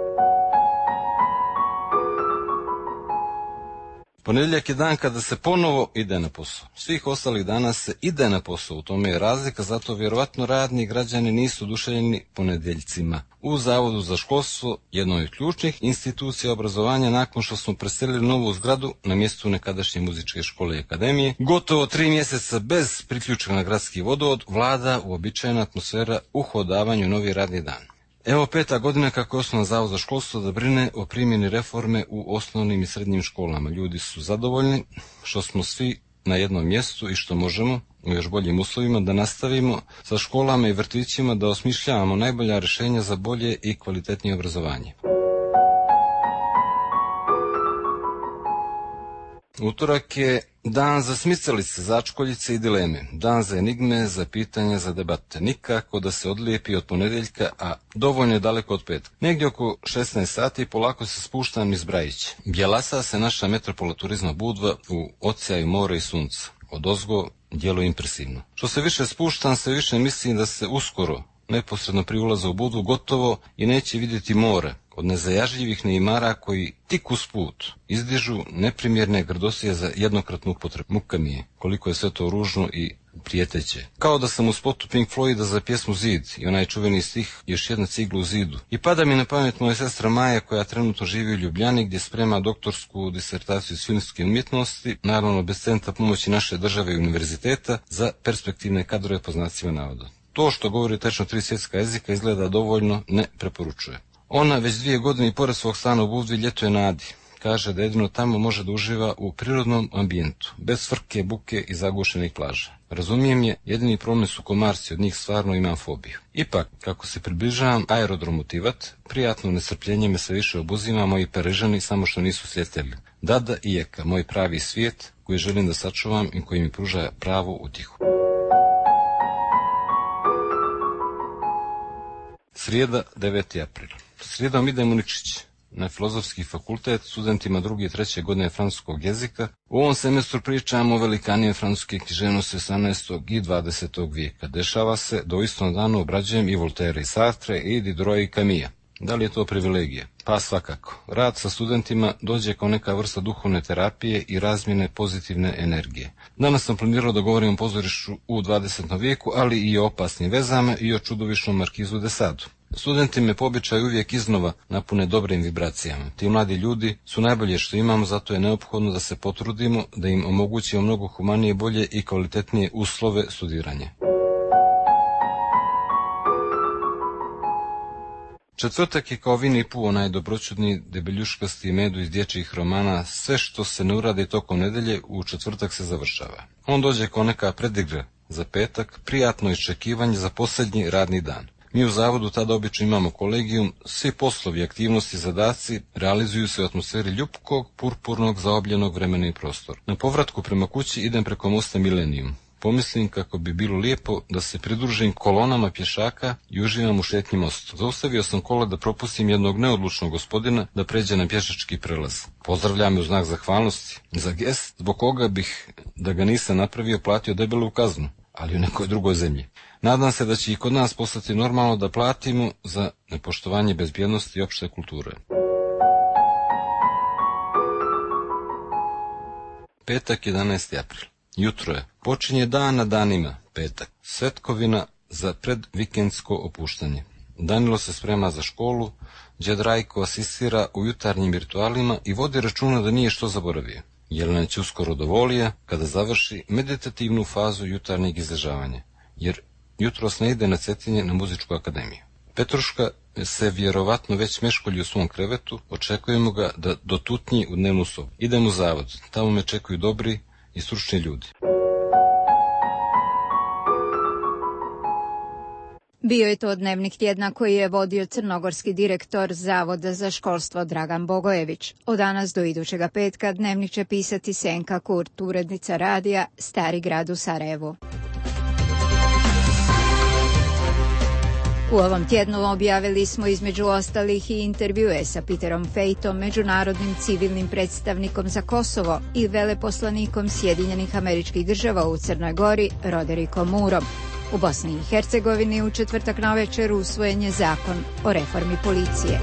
Ponedjeljak je dan kada se ponovo ide na posao. Svih ostalih dana se ide na posao, u tome je razlika, zato vjerovatno radni građani nisu oduševljeni ponedjeljcima. U Zavodu za školstvo, jednoj od ključnih institucija obrazovanja, nakon što smo preselili novu zgradu na mjestu nekadašnje muzičke škole i akademije, gotovo 3 mjeseca bez priključka na gradski vodovod, vlada uobičajena atmosfera uhodavanju novi radni dan. Evo 5. godina kako je osnovan Zavod za školstvo da brine o primjeni reforme u osnovnim i srednjim školama. Ljudi su zadovoljni što smo svi na jednom mjestu i što možemo u još boljim uslovima da nastavimo sa školama i vrtićima da osmišljavamo najbolja rješenja za bolje i kvalitetnije obrazovanje. Utorak je dan za smicalice, začkoljice i dileme, dan za enigme, za pitanja, za debate. Nikako da se odlijepi od ponedjeljka, a dovoljno je daleko od petka. Negdje oko 16 sati polako se spuštam iz Brajića. Bjelasa se naša metropola turizma Budva u oceaju mora i sunca. Odozgo djeluje impresivno. Što se više spuštam, sve više mislim da se uskoro, neposredno pri ulazu u Budvu, gotovo i neće vidjeti more od nezajažljivih neimara koji tik uz put izdižu neprimjerne grdosije za jednokratnu upotrebu. Muka mi je koliko je sve to ružno i prijeteće. Kao da sam u spotu Pink Floyda za pjesmu Zid i onaj čuveni stih Još jedna cigla u zidu. I pada mi na pamet moja sestra Maja koja trenutno živi u Ljubljani gdje sprema doktorsku disertaciju iz filmske umjetnosti, naravno bez centra pomoći naše države i univerziteta za perspektivne kadrove po znacima navoda. To što govori tečno 3 svjetska jezika izgleda dovoljno ne preporučuje. Ona već 2 godine i pored svog stana u Budvi ljetuje na Adi. Kaže da jedino tamo može da uživa u prirodnom ambijentu, bez frke, buke i zagušenih plaža. Razumijem je, jedini problem su komarci, od njih stvarno imam fobiju. Ipak, kako se približavam aerodromu Tivat, prijatno nestrpljenje me sve više obuzima, moji Perežani samo što nisu sljeteli. Dada i Jeka, moj pravi svijet koji želim da sačuvam i koji mi pruža pravu utjehu. Srijeda, 9. april. Srijedom idem u Nikšić, na Filozofski fakultet, studentima 2. i 3. godine francuskog jezika. U ovom semestru pričamo o velikanije francuske književnosti 18. i 20. vijeka. Dešava se da u istom danu obrađujem i Voltaire i Sartre i Diderot i Camilla. Da li je to privilegija? Pa svakako. Rad sa studentima dođe kao neka vrsta duhovne terapije i razmjene pozitivne energije. Danas sam planirao da govorim o pozorištu u 20. vijeku, ali i o opasnim vezama i o čudovišnom Markizu de Sadu. Studenti me po običaju uvijek iznova napune dobrim vibracijama. Ti mladi ljudi su najbolje što imamo, zato je neophodno da se potrudimo da im omogućimo mnogo humanije, bolje i kvalitetnije uslove studiranja. Četvrtak je kao Vini Pu, onaj dobroćudni debeljuškasti medu iz dječjih romana. Sve što se ne uradi tokom nedelje, u četvrtak se završava. On dođe kao neka predigra za petak, prijatno iščekivanje za posljednji radni dan. Mi u zavodu tada obično imamo kolegijum, svi poslovi, aktivnosti i zadaci realizuju se u atmosferi ljupkog, purpurnog, zaobljenog vremena i prostora. Na povratku prema kući idem preko mosta Milenijum. Pomislim kako bi bilo lijepo da se pridružim kolonama pješaka i uživam u šetnji mostu. Zaustavio sam kola da propustim jednog neodlučnog gospodina da pređe na pješački prelaz. Pozdravlja me u znak zahvalnosti za gest, zbog koga bih, da ga nisam napravio, platio debelu kaznu, ali u nekoj drugoj zemlji. Nadam se da će i kod nas postati normalno da platimo za nepoštovanje bezbjednosti i opšte kulture. Petak, 11. april. Jutro je. Počinje dan na danima, petak. Svetkovina za predvikendsko opuštanje. Danilo se sprema za školu, đed Rajko asistira u jutarnjim ritualima i vodi računa da nije što zaboravio. Jelena će uskoro do Volija kada završi meditativnu fazu jutarnjeg izležavanja, jer jutros ne ide na Cetinje na muzičku akademiju. Petruška se vjerovatno već meškolji u svom krevetu, očekujemo ga da dotutnji u dnevnu sobu. Idem u zavod, tamo me čekaju dobri i stručni ljudi. Bio je to dnevnik tjedna koji je vodio crnogorski direktor Zavoda za školstvo Dragan Bogojević. Od danas do idućega petka dnevnik će pisati Senka Kurt, urednica radija Stari grad u Sarajevu. U ovom tjednu objavili smo između ostalih i intervjue sa Peterom Fejtom, međunarodnim civilnim predstavnikom za Kosovo i veleposlanikom Sjedinjenih Američkih Država u Crnoj Gori, Roderikom Murom. U Bosni i Hercegovini u četvrtak navečer usvojen je zakon o reformi policije.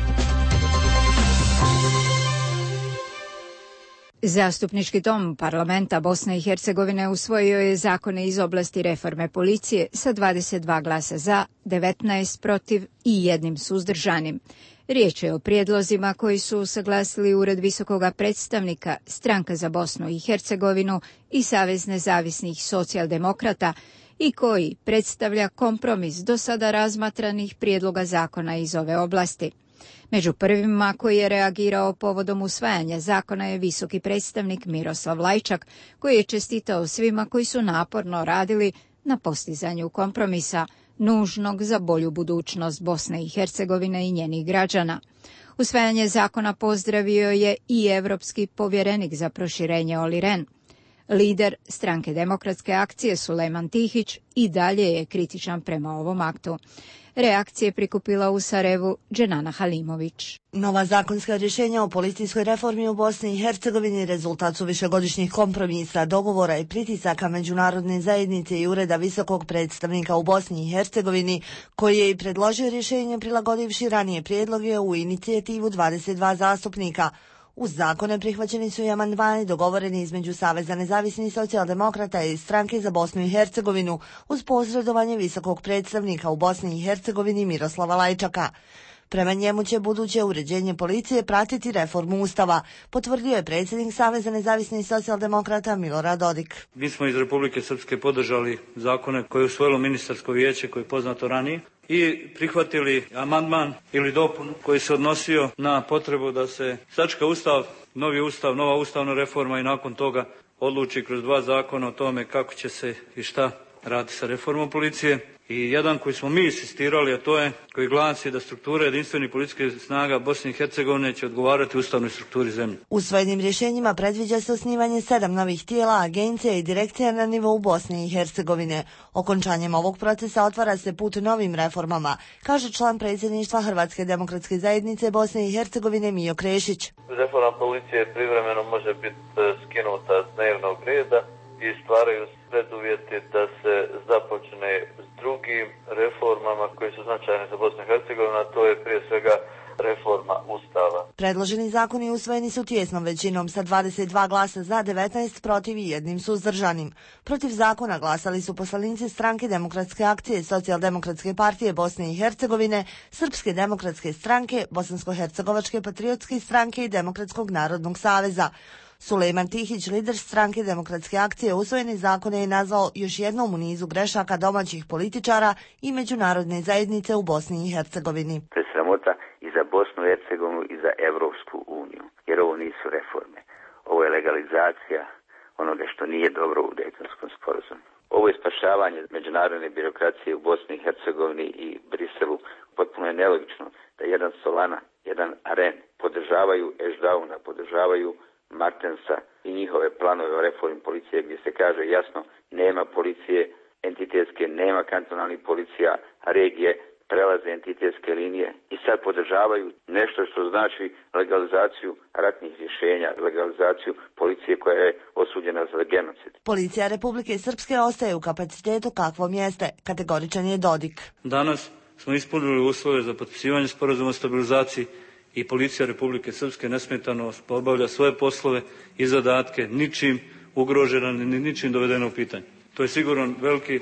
Zastupnički dom parlamenta Bosne i Hercegovine usvojio je zakone iz oblasti reforme policije sa 22 glasa za, 19 protiv i 1 suzdržanim. Riječ je o prijedlozima koji su usaglasili Ured visokog predstavnika, Stranka za Bosnu i Hercegovinu i Savez nezavisnih socijaldemokrata i koji predstavlja kompromis do sada razmatranih prijedloga zakona iz ove oblasti. Među prvima koji je reagirao povodom usvajanja zakona je visoki predstavnik Miroslav Lajčak, koji je čestitao svima koji su naporno radili na postizanju kompromisa, nužnog za bolju budućnost Bosne i Hercegovine i njenih građana. Usvajanje zakona pozdravio je i evropski povjerenik za proširenje Olli Rehn. Lider Stranke demokratske akcije Sulejman Tihić i dalje je kritičan prema ovom aktu. Reakcije prikupila u Sarajevu Dženana Halimović. Nova zakonska rješenja o policijskoj reformi u Bosni i Hercegovini rezultat su višegodišnjih kompromisa, dogovora i pritisaka međunarodne zajednice i Ureda visokog predstavnika u Bosni i Hercegovini, koji je i predložio rješenje prilagodivši ranije prijedloge u inicijativu 22 zastupnika. Uz zakone prihvaćeni su i amandmani dogovoreni između Saveza nezavisnih socijaldemokrata i Stranke za Bosnu i Hercegovinu uz posredovanje visokog predstavnika u Bosni i Hercegovini Miroslava Lajčaka. Prema njemu će buduće uređenje policije pratiti reformu Ustava, potvrdio je predsjednik Saveza nezavisnih socijaldemokrata Milorad Dodik. Mi smo iz Republike Srpske podržali zakone koje je usvojilo ministarsko vijeće koje je poznato ranije i prihvatili amandman ili dopunu koji se odnosio na potrebu da se sačeka Ustav, novi Ustav, nova ustavna reforma i nakon toga odluči kroz 2 zakona o tome kako će se i šta raditi sa reformom policije. I jedan koji smo mi insistirali, a to je koji glasi da struktura jedinstvenih policijskih snaga Bosne i Hercegovine će odgovarati ustavnoj strukturi zemlje. Usvojenim rješenjima predviđa se osnivanje 7 novih tijela, agencija i direkcija na nivou Bosne i Hercegovine. Okončanjem ovog procesa otvara se put novim reformama, kaže član predsjedništva Hrvatske demokratske zajednice Bosne i Hercegovine Mijo Krešić. Reforma policije privremeno može biti skinuta s dnevnog reda i stvaraju preduvjeti da se započne s drugim reformama koje su značajne za Bosnu i Hercegovinu, a to je prije svega reforma Ustava. Predloženi zakoni usvojeni su tijesnom većinom sa 22 glasa za, 19 protiv i 1 suzdržanim. Protiv zakona glasali su poslanici Stranke demokratske akcije, Socijaldemokratske partije Bosne i Hercegovine, Srpske demokratske stranke, Bosansko-hercegovačke patriotske stranke i Demokratskog narodnog saveza. Sulejman Tihić, lider Stranke demokratske akcije, usvojeni zakone je nazvao još jednom u nizu grešaka domaćih političara i međunarodne zajednice u Bosni i Hercegovini. To je sramota i za Bosnu i Hercegovinu i za Evropsku uniju, jer ovo nisu reforme. Ovo je legalizacija onoga što nije dobro u Dejtonskom sporazumu. Ovo je spašavanje međunarodne birokracije u Bosni i Hercegovini i Briselu. Potpuno je nelogično da jedan Solana, jedan Aren podržavaju Ešdauna, podržavaju Martensa i njihove planove o reformi policije gdje se kaže jasno nema policije entitetske, nema kantonalnih policija, regije prelaze entitetske linije i sad podržavaju nešto što znači legalizaciju ratnih rješenja, legalizaciju policije koja je osuđena za genocid. Policija Republike Srpske ostaje u kapacitetu kakvom jeste, kategoričan je Dodik. Danas smo ispunili uslove za potpisivanje sporazuma o stabilizaciji i policija Republike Srpske nesmetano obavlja svoje poslove i zadatke, ničim ugrožena ni ničim dovedeno u pitanje. To je sigurno veliki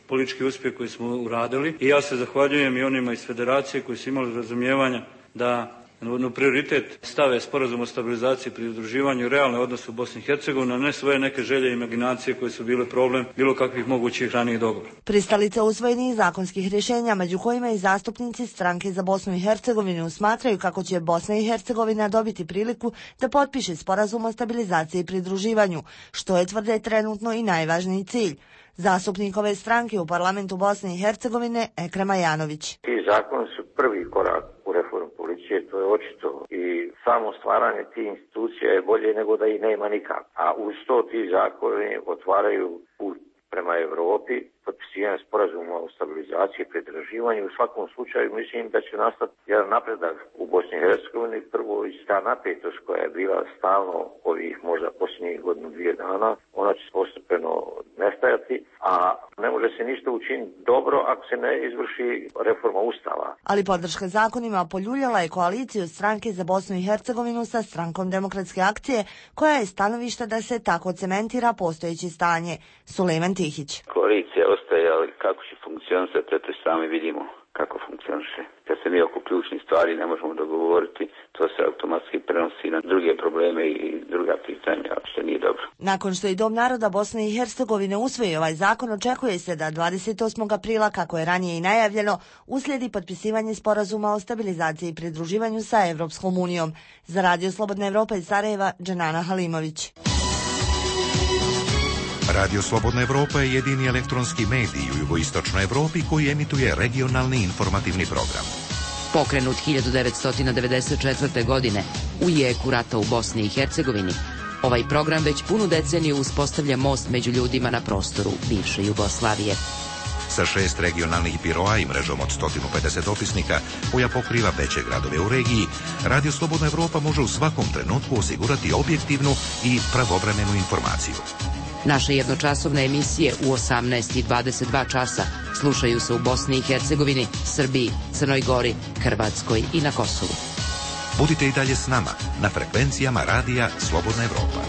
politički uspjeh koji smo uradili i ja se zahvaljujem i onima iz federacije koji su imali razumijevanja da na prioritet stave sporazum o stabilizaciji i pridruživanju i realne odnose u Bosni i Hercegovini, a ne svoje neke želje i imaginacije koje su bile problem bilo kakvih mogućih ranijih dogovora. Pristalice usvojenih zakonskih rješenja, među kojima i zastupnici Stranke za Bosnu i Hercegovinu, smatraju kako će Bosna i Hercegovina dobiti priliku da potpiše sporazum o stabilizaciji i pridruživanju, što je, tvrde, trenutno i najvažniji cilj. Zastupnik ove stranke u parlamentu Bosne i Hercegovine, Ekrem Ajanović. Ti zakoni su prvi korak u reformu policije, to je očito, i samo stvaranje tih institucija je bolje nego da ih nema nikako. A uz to ti zakoni otvaraju put prema Evropi, potpisivanje sporazuma o stabilizaciji i pridruživanju. U svakom slučaju mislim da će nastati jedan napredak u Bosni i Hercegovini. Prvo, ta napetost koja je bila stalno ovih možda posljednjih godinu, 2 dana, ona će postepeno nestajati, a ne može se ništa učiniti dobro ako se ne izvrši reforma Ustava. Ali podrška zakonima poljuljala je koaliciju Stranke za Bosnu i Hercegovinu sa Strankom demokratske akcije, koja je stanovišta da se tako cementira postojeće stanje. Sulejman Tihić. Koalicija ostaje, ali kako će funkcionisati, to sami vidimo kako funkcioniše. Kad se mi oko ključnih stvari ne možemo dogovoriti, to se automatski prenosi na druge probleme i druga pitanja, što nije dobro. Nakon što i Dom naroda Bosne i Hercegovine usvoji ovaj zakon, očekuje se da 28. aprila, kako je ranije i najavljeno, uslijedi potpisivanje sporazuma o stabilizaciji i pridruživanju sa Evropskom unijom. Za Radio Slobodna Evropa iz Sarajeva, Dženana Halimović. Radio Slobodna Evropa je jedini elektronski medij u jugoistočnoj Evropi koji emituje regionalni informativni program. Pokrenut 1994. godine u jeku rata u Bosni i Hercegovini, ovaj program već punu deceniju uspostavlja most među ljudima na prostoru bivše Jugoslavije. Sa 6 regionalnih biroa i mrežom od 150 opisnika koja pokriva veće gradove u regiji, Radio Slobodna Evropa može u svakom trenutku osigurati objektivnu i pravovremenu informaciju. Naše jednočasovne emisije u 18 i 22 časa slušaju se u Bosni i Hercegovini, Srbiji, Crnoj Gori, Hrvatskoj i na Kosovu. Budite i dalje s nama na frekvencijama Radija Slobodna Evropa.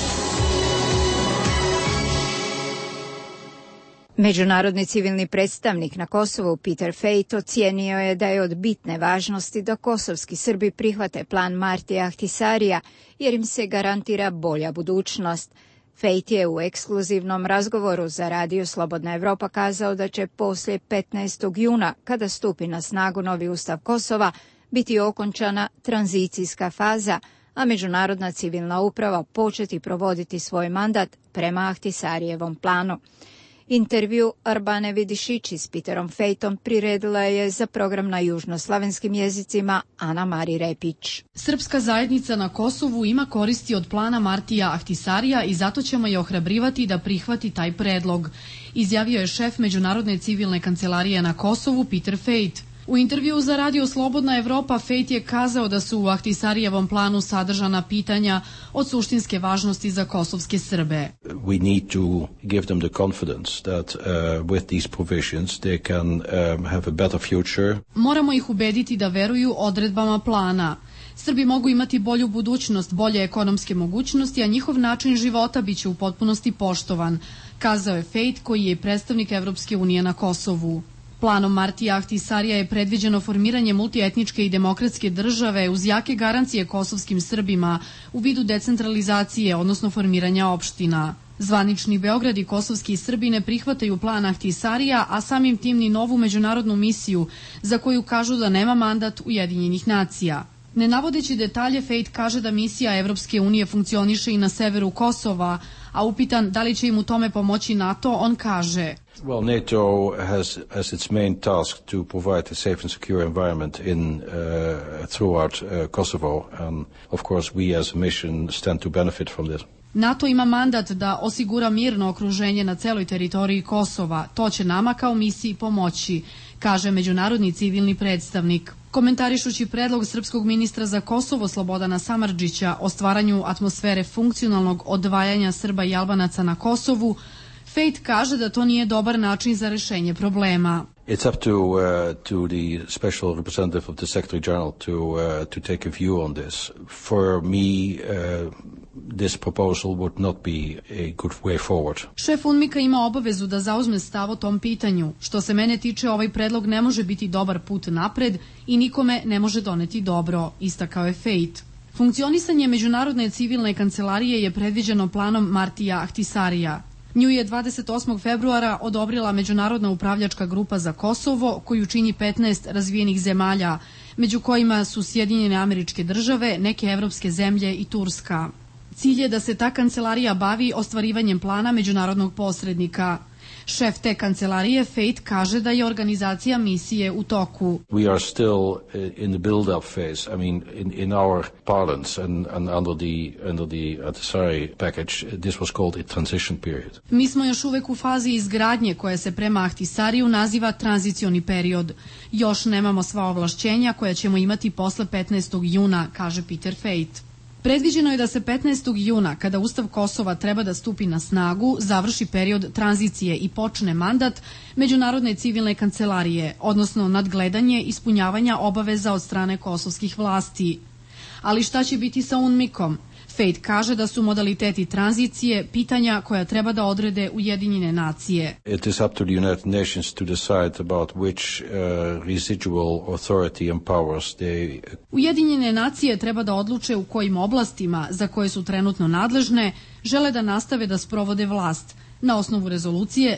Međunarodni civilni predstavnik na Kosovu Peter Fejt ocijenio je da je od bitne važnosti da kosovski Srbi prihvate plan Martija Ahtisarija jer im se garantira bolja budućnost. Fejt je u ekskluzivnom razgovoru za Radio Slobodna Evropa kazao da će poslije 15. juna, kada stupi na snagu novi ustav Kosova, biti okončana tranzicijska faza, a međunarodna civilna uprava početi provoditi svoj mandat prema Ahtisarijevom planu. Intervju Arbane Vidišići s Peterom Fejtom priredila je za program na južnoslavenskim jezicima Ana Mari Repić. Srpska zajednica na Kosovu ima koristi od plana Martija Ahtisarija i zato ćemo je ohrabrivati da prihvati taj predlog, izjavio je šef Međunarodne civilne kancelarije na Kosovu Peter Fejt. U intervju za Radio Slobodna Evropa Fejt je kazao da su u Ahtisarijevom planu sadržana pitanja od suštinske važnosti za kosovske Srbe. We need to give them the confidence that with these provisions they can have a better future. Moramo ih ubediti da veruju odredbama plana. Srbi mogu imati bolju budućnost, bolje ekonomske mogućnosti, a njihov način života biće u potpunosti poštovan, kazao je Fejt, koji je predstavnik Evropske unije na Kosovu. Planom Martija Ahtisarija je predviđeno formiranje multietničke i demokratske države uz jake garancije kosovskim Srbima u vidu decentralizacije, odnosno formiranja opština. Zvanični Beograd i kosovski Srbi ne prihvataju plan Ahtisarija, a samim tim ni novu međunarodnu misiju, za koju kažu da nema mandat Ujedinjenih nacija. Ne navodeći detalje, Fejt kaže da misija Evropske unije funkcioniše i na severu Kosova, a upitan da li će im u tome pomoći NATO, on kaže: Well, NATO has as its main task to provide a safe and secure environment throughout Kosovo, and of course we as a mission stand to benefit from this. NATO ima mandat da osigura mirno okruženje na celoj teritoriji Kosova. To će nama kao misiji pomoći, kaže međunarodni civilni predstavnik. Komentarišući predlog srpskog ministra za Kosovo Slobodana Samardžića o stvaranju atmosfere funkcionalnog odvajanja Srba i Albanaca na Kosovu, Fejt kaže da to nije dobar način za rešenje problema. It's up to the special representative of the Secretary General to take a view on this. For me, this proposal would not be a good way forward. Šef UNMIK-a ima obavezu da zauzme stav o tom pitanju. Što se mene tiče, ovaj predlog ne može biti dobar put napred i nikome ne može doneti dobro, istakao je Fejt. Funkcionisanje Međunarodne civilne kancelarije je predviđeno planom Martija Ahtisarija. Nju je 28. februara odobrila Međunarodna upravljačka grupa za Kosovo, koju čini 15 razvijenih zemalja, među kojima su Sjedinjene Američke Države, neke evropske zemlje i Turska. Cilj je da se ta kancelarija bavi ostvarivanjem plana međunarodnog posrednika. Šef te kancelarije, Fejt, kaže da je organizacija misije u toku. We are still in the build-up phase. I mean, in our parlance and under the Ahtisaari package, this was called a transition period. Mi smo još uvek u fazi izgradnje koja se prema Ahtisaariju naziva tranzicioni period. Još nemamo sva ovlašćenja koja ćemo imati posle 15. juna, kaže Peter Fejt. Predviđeno je da se 15. juna, kada Ustav Kosova treba da stupi na snagu, završi period tranzicije i počne mandat Međunarodne civilne kancelarije, odnosno nadgledanje ispunjavanja obaveza od strane kosovskih vlasti. Ali šta će biti sa UNMIK-om? Fejt kaže da su modaliteti tranzicije pitanja koja treba da odrede Ujedinjene nacije. It is up to the United Nations to decide about which residual authority and powers they... Ujedinjene nacije treba da odluče u kojim oblastima, za koje su trenutno nadležne, žele da nastave da sprovode vlast. Na osnovu rezolucije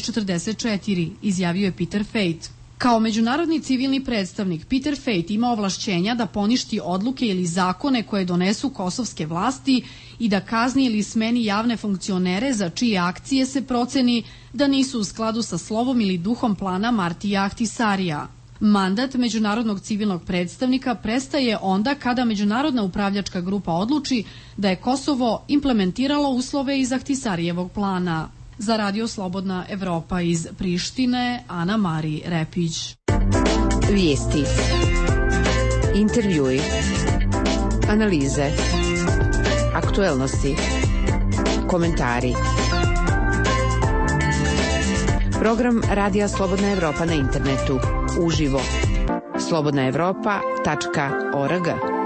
1244, izjavio je Peter Fejt. Kao međunarodni civilni predstavnik, Peter Fejt ima ovlašćenja da poništi odluke ili zakone koje donesu kosovske vlasti i da kazni ili smeni javne funkcionere za čije akcije se proceni da nisu u skladu sa slovom ili duhom plana Martija Ahtisaarija. Mandat međunarodnog civilnog predstavnika prestaje onda kada Međunarodna upravljačka grupa odluči da je Kosovo implementiralo uslove iz Ahtisaarijevog plana. Za Radio Slobodna Evropa iz Prištine, Ana Mari Repić. Vijesti, intervjui, analize, aktuelnosti, komentari. Program Radija Slobodna Evropa na internetu, uživo. slobodnaevropa.org.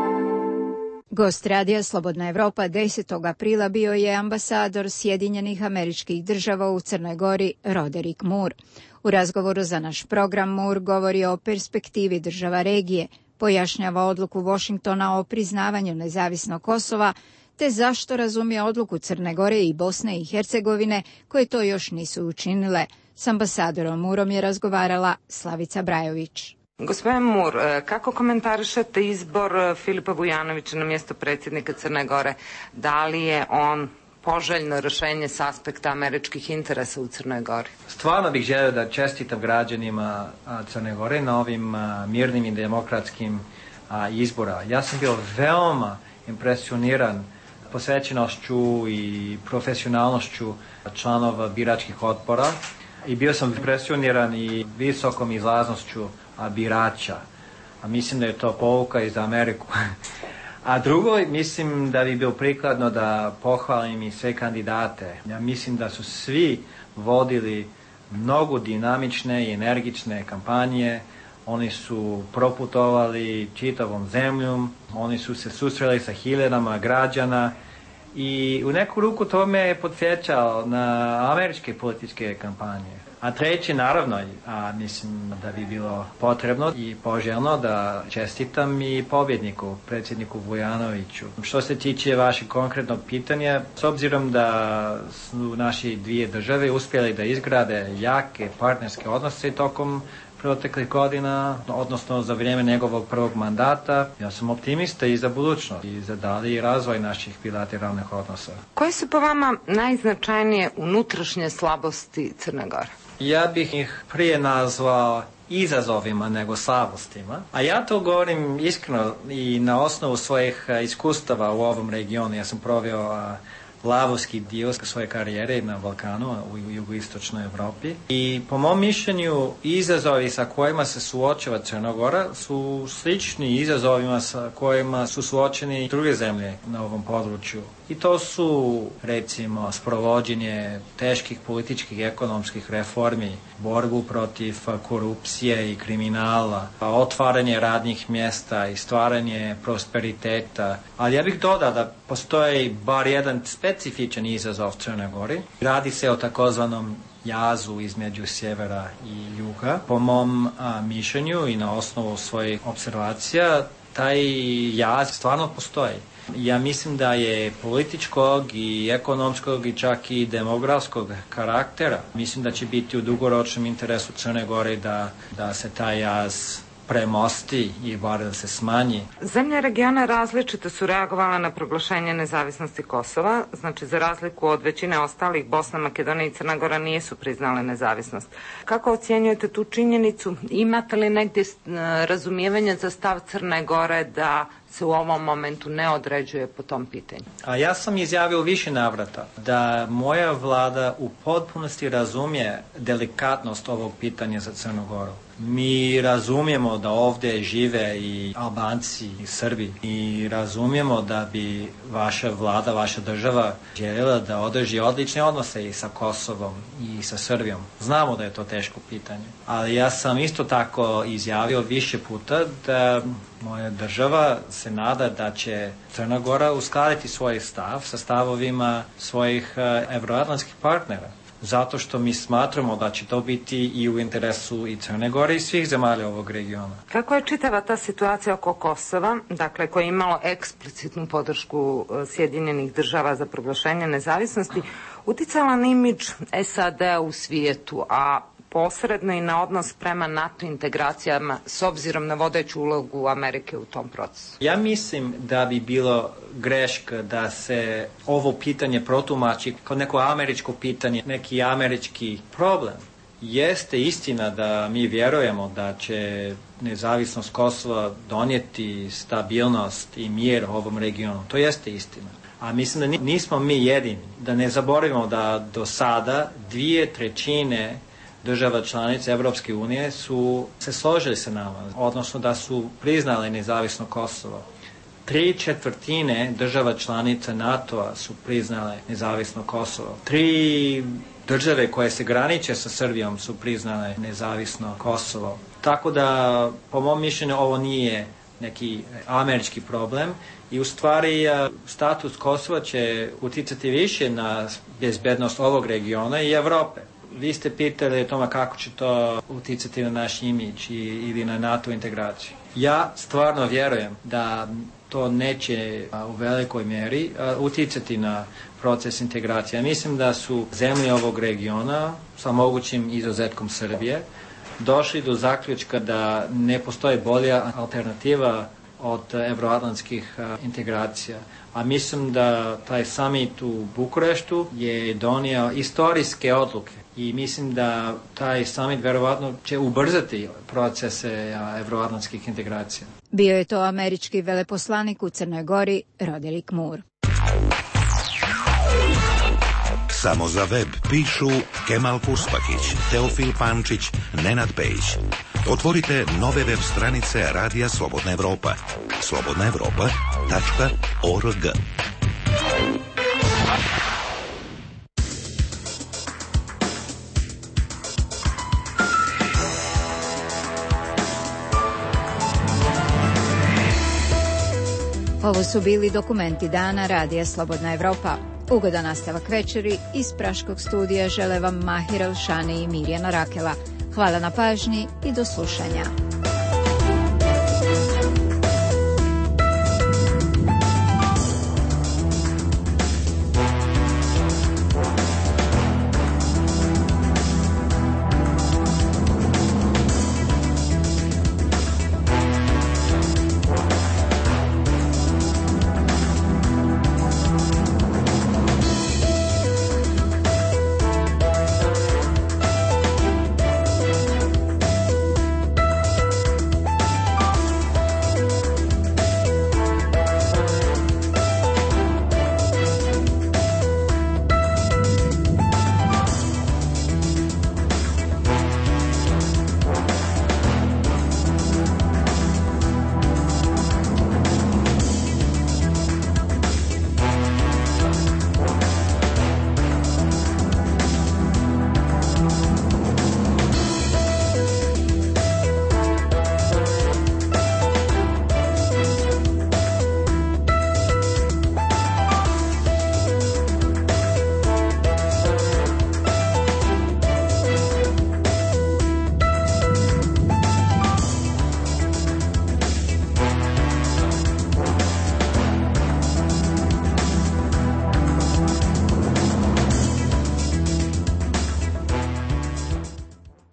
Gost Radija Slobodna Evropa 10. aprila bio je ambasador Sjedinjenih Američkih Država u Crnoj Gori Roderick Moore. U razgovoru za naš program Moore govori o perspektivi država regije, pojašnjava odluku Washingtona o priznavanju nezavisnog Kosova, te zašto razumije odluku Crne Gore i Bosne i Hercegovine koje to još nisu učinile. S ambasadorom Moorom je razgovarala Slavica Brajović. Gospodin Moore, kako komentarišete izbor Filipa Vujanovića na mjesto predsjednika Crne Gore? Da li je on poželjno rješenje s aspekta američkih interesa u Crnoj Gori? Stvarno bih želio da čestitam građanima Crne Gore na ovim mirnim i demokratskim izbora. Ja sam bio veoma impresioniran posvećenošću i profesionalnošću članova biračkih odbora i bio sam impresioniran i visokom izlaznošću birača. A mislim da je to pouka i za Ameriku. A drugo, mislim da bi bilo prikladno da pohvalim i sve kandidate. Ja mislim da su svi vodili mnogo dinamične i energične kampanje. Oni su proputovali čitavom zemljom, oni su se susreli sa hiljadama građana i u neku ruku to me podsjećao na američke političke kampanje. A treći, naravno, mislim da bi bilo potrebno i poželjno da čestitam i pobjedniku, predsjedniku Vujanoviću. Što se tiče vašeg konkretnog pitanja, s obzirom da su naše dvije države uspjeli da izgrade jake partnerske odnose tokom proteklih godina, odnosno za vrijeme njegovog prvog mandata, ja sam optimista i za budućnost i za dalji razvoj naših bilateralnih odnosa. Koje su po vama najznačajnije unutrašnje slabosti Crne Gore? Ja bih ih prije nazvao izazovima nego slabostima, a ja to govorim iskreno i na osnovu svojih iskustava u ovom regionu. Ja sam proveo lavovski dio svoje karijere na Balkanu, u jugoistočnoj Evropi. I po mom mišljenju izazovi sa kojima se suočava Crna Gora su slični izazovima sa kojima su suočeni druge zemlje na ovom području. I to su, recimo, sprovođenje teških političkih i ekonomskih reformi, borbu protiv korupcije i kriminala, otvaranje radnih mjesta i stvaranje prosperiteta. Ali ja bih dodao da postoji bar jedan specifičan izazov Crnoj Gori. Radi se o takozvanom jazu između sjevera i juga. Po mom mišljenju i na osnovu svojih observacija, taj jaz stvarno postoji. Ja mislim da je političkog i ekonomskog i čak i demografskog karaktera. Mislim da će biti u dugoročnom interesu Crne Gore da se taj jaz premosti i bar da se smanji. Zemlje regiona različito su reagovale na proglašenje nezavisnosti Kosova. Znači, za razliku od većine ostalih, Bosna, Makedonija i Crna Gora nisu priznale nezavisnost. Kako ocjenjujete tu činjenicu? Imate li negdje razumijevanja za stav Crne Gore da se u ovom momentu ne određuje po tom pitanju? A ja sam izjavio u više navrata da moja vlada u potpunosti razumije delikatnost ovog pitanja za Crnu Goru. Mi razumijemo da ovdje žive i Albanci i Srbi i razumijemo da bi vaša vlada, vaša država željela da održi odlične odnose i sa Kosovom i sa Srbijom. Znamo da je to teško pitanje, ali ja sam isto tako izjavio više puta da moja država se nada da će Crna Gora uskladiti svoj stav sa stavovima svojih evroatlantskih partnera. Zato što mi smatramo da će to biti i u interesu i Crne Gore i svih zemalja ovog regiona. Kako je čitava ta situacija oko Kosova, dakle koja je imalo eksplicitnu podršku Sjedinjenih država za proglašenje nezavisnosti, uticala na imidž SAD-a u svijetu, a posredno i na odnos prema NATO integracijama s obzirom na vodeću ulogu Amerike u tom procesu? Ja mislim da bi bilo greška da se ovo pitanje protumači kao neko američko pitanje, neki američki problem. Jeste istina da mi vjerujemo da će nezavisnost Kosova donijeti stabilnost i mir u ovom regionu. To jeste istina. A mislim da nismo mi jedini. Da ne zaboravimo da do sada 2/3 država članica Evropske unije su se složili sa nama, odnosno da su priznali nezavisno Kosovo. 3/4 država članica NATO-a su priznale nezavisno Kosovo. 3 države koje se graniče sa Srbijom su priznale nezavisno Kosovo. Tako da, po mom mišljenju, ovo nije neki američki problem i u stvari status Kosova će uticati više na bezbednost ovog regiona i Evrope. Vi ste pitali o tome kako će to uticati na naš imidž ili na NATO integraciju. Ja stvarno vjerujem da to neće u velikoj mjeri uticati na proces integracije. Mislim da su zemlje ovog regiona, sa mogućim izuzetkom Srbije, došli do zaključka da ne postoji bolja alternativa od evroatlantskih integracija. A mislim da taj summit u Bukureštu je donio istorijske odluke i mislim da taj summit verovatno će ubrzati procese evroatlantskih integracija. Bio je to američki veleposlanik u Crnoj Gori, Roderick Moore. Samo za web pišu Kemal Puspakić, Teofil Pančić, Nenad Pejić. Otvorite nove web stranice Radija Slobodna Evropa. slobodnaevropa.org. Ovo su bili dokumenti dana Radija Slobodna Evropa. Ugodan nastavak večeri iz Praškog studija žele vam Mahir Elšani i Mirjana Rakela. Hvala na pažnji i do slušanja.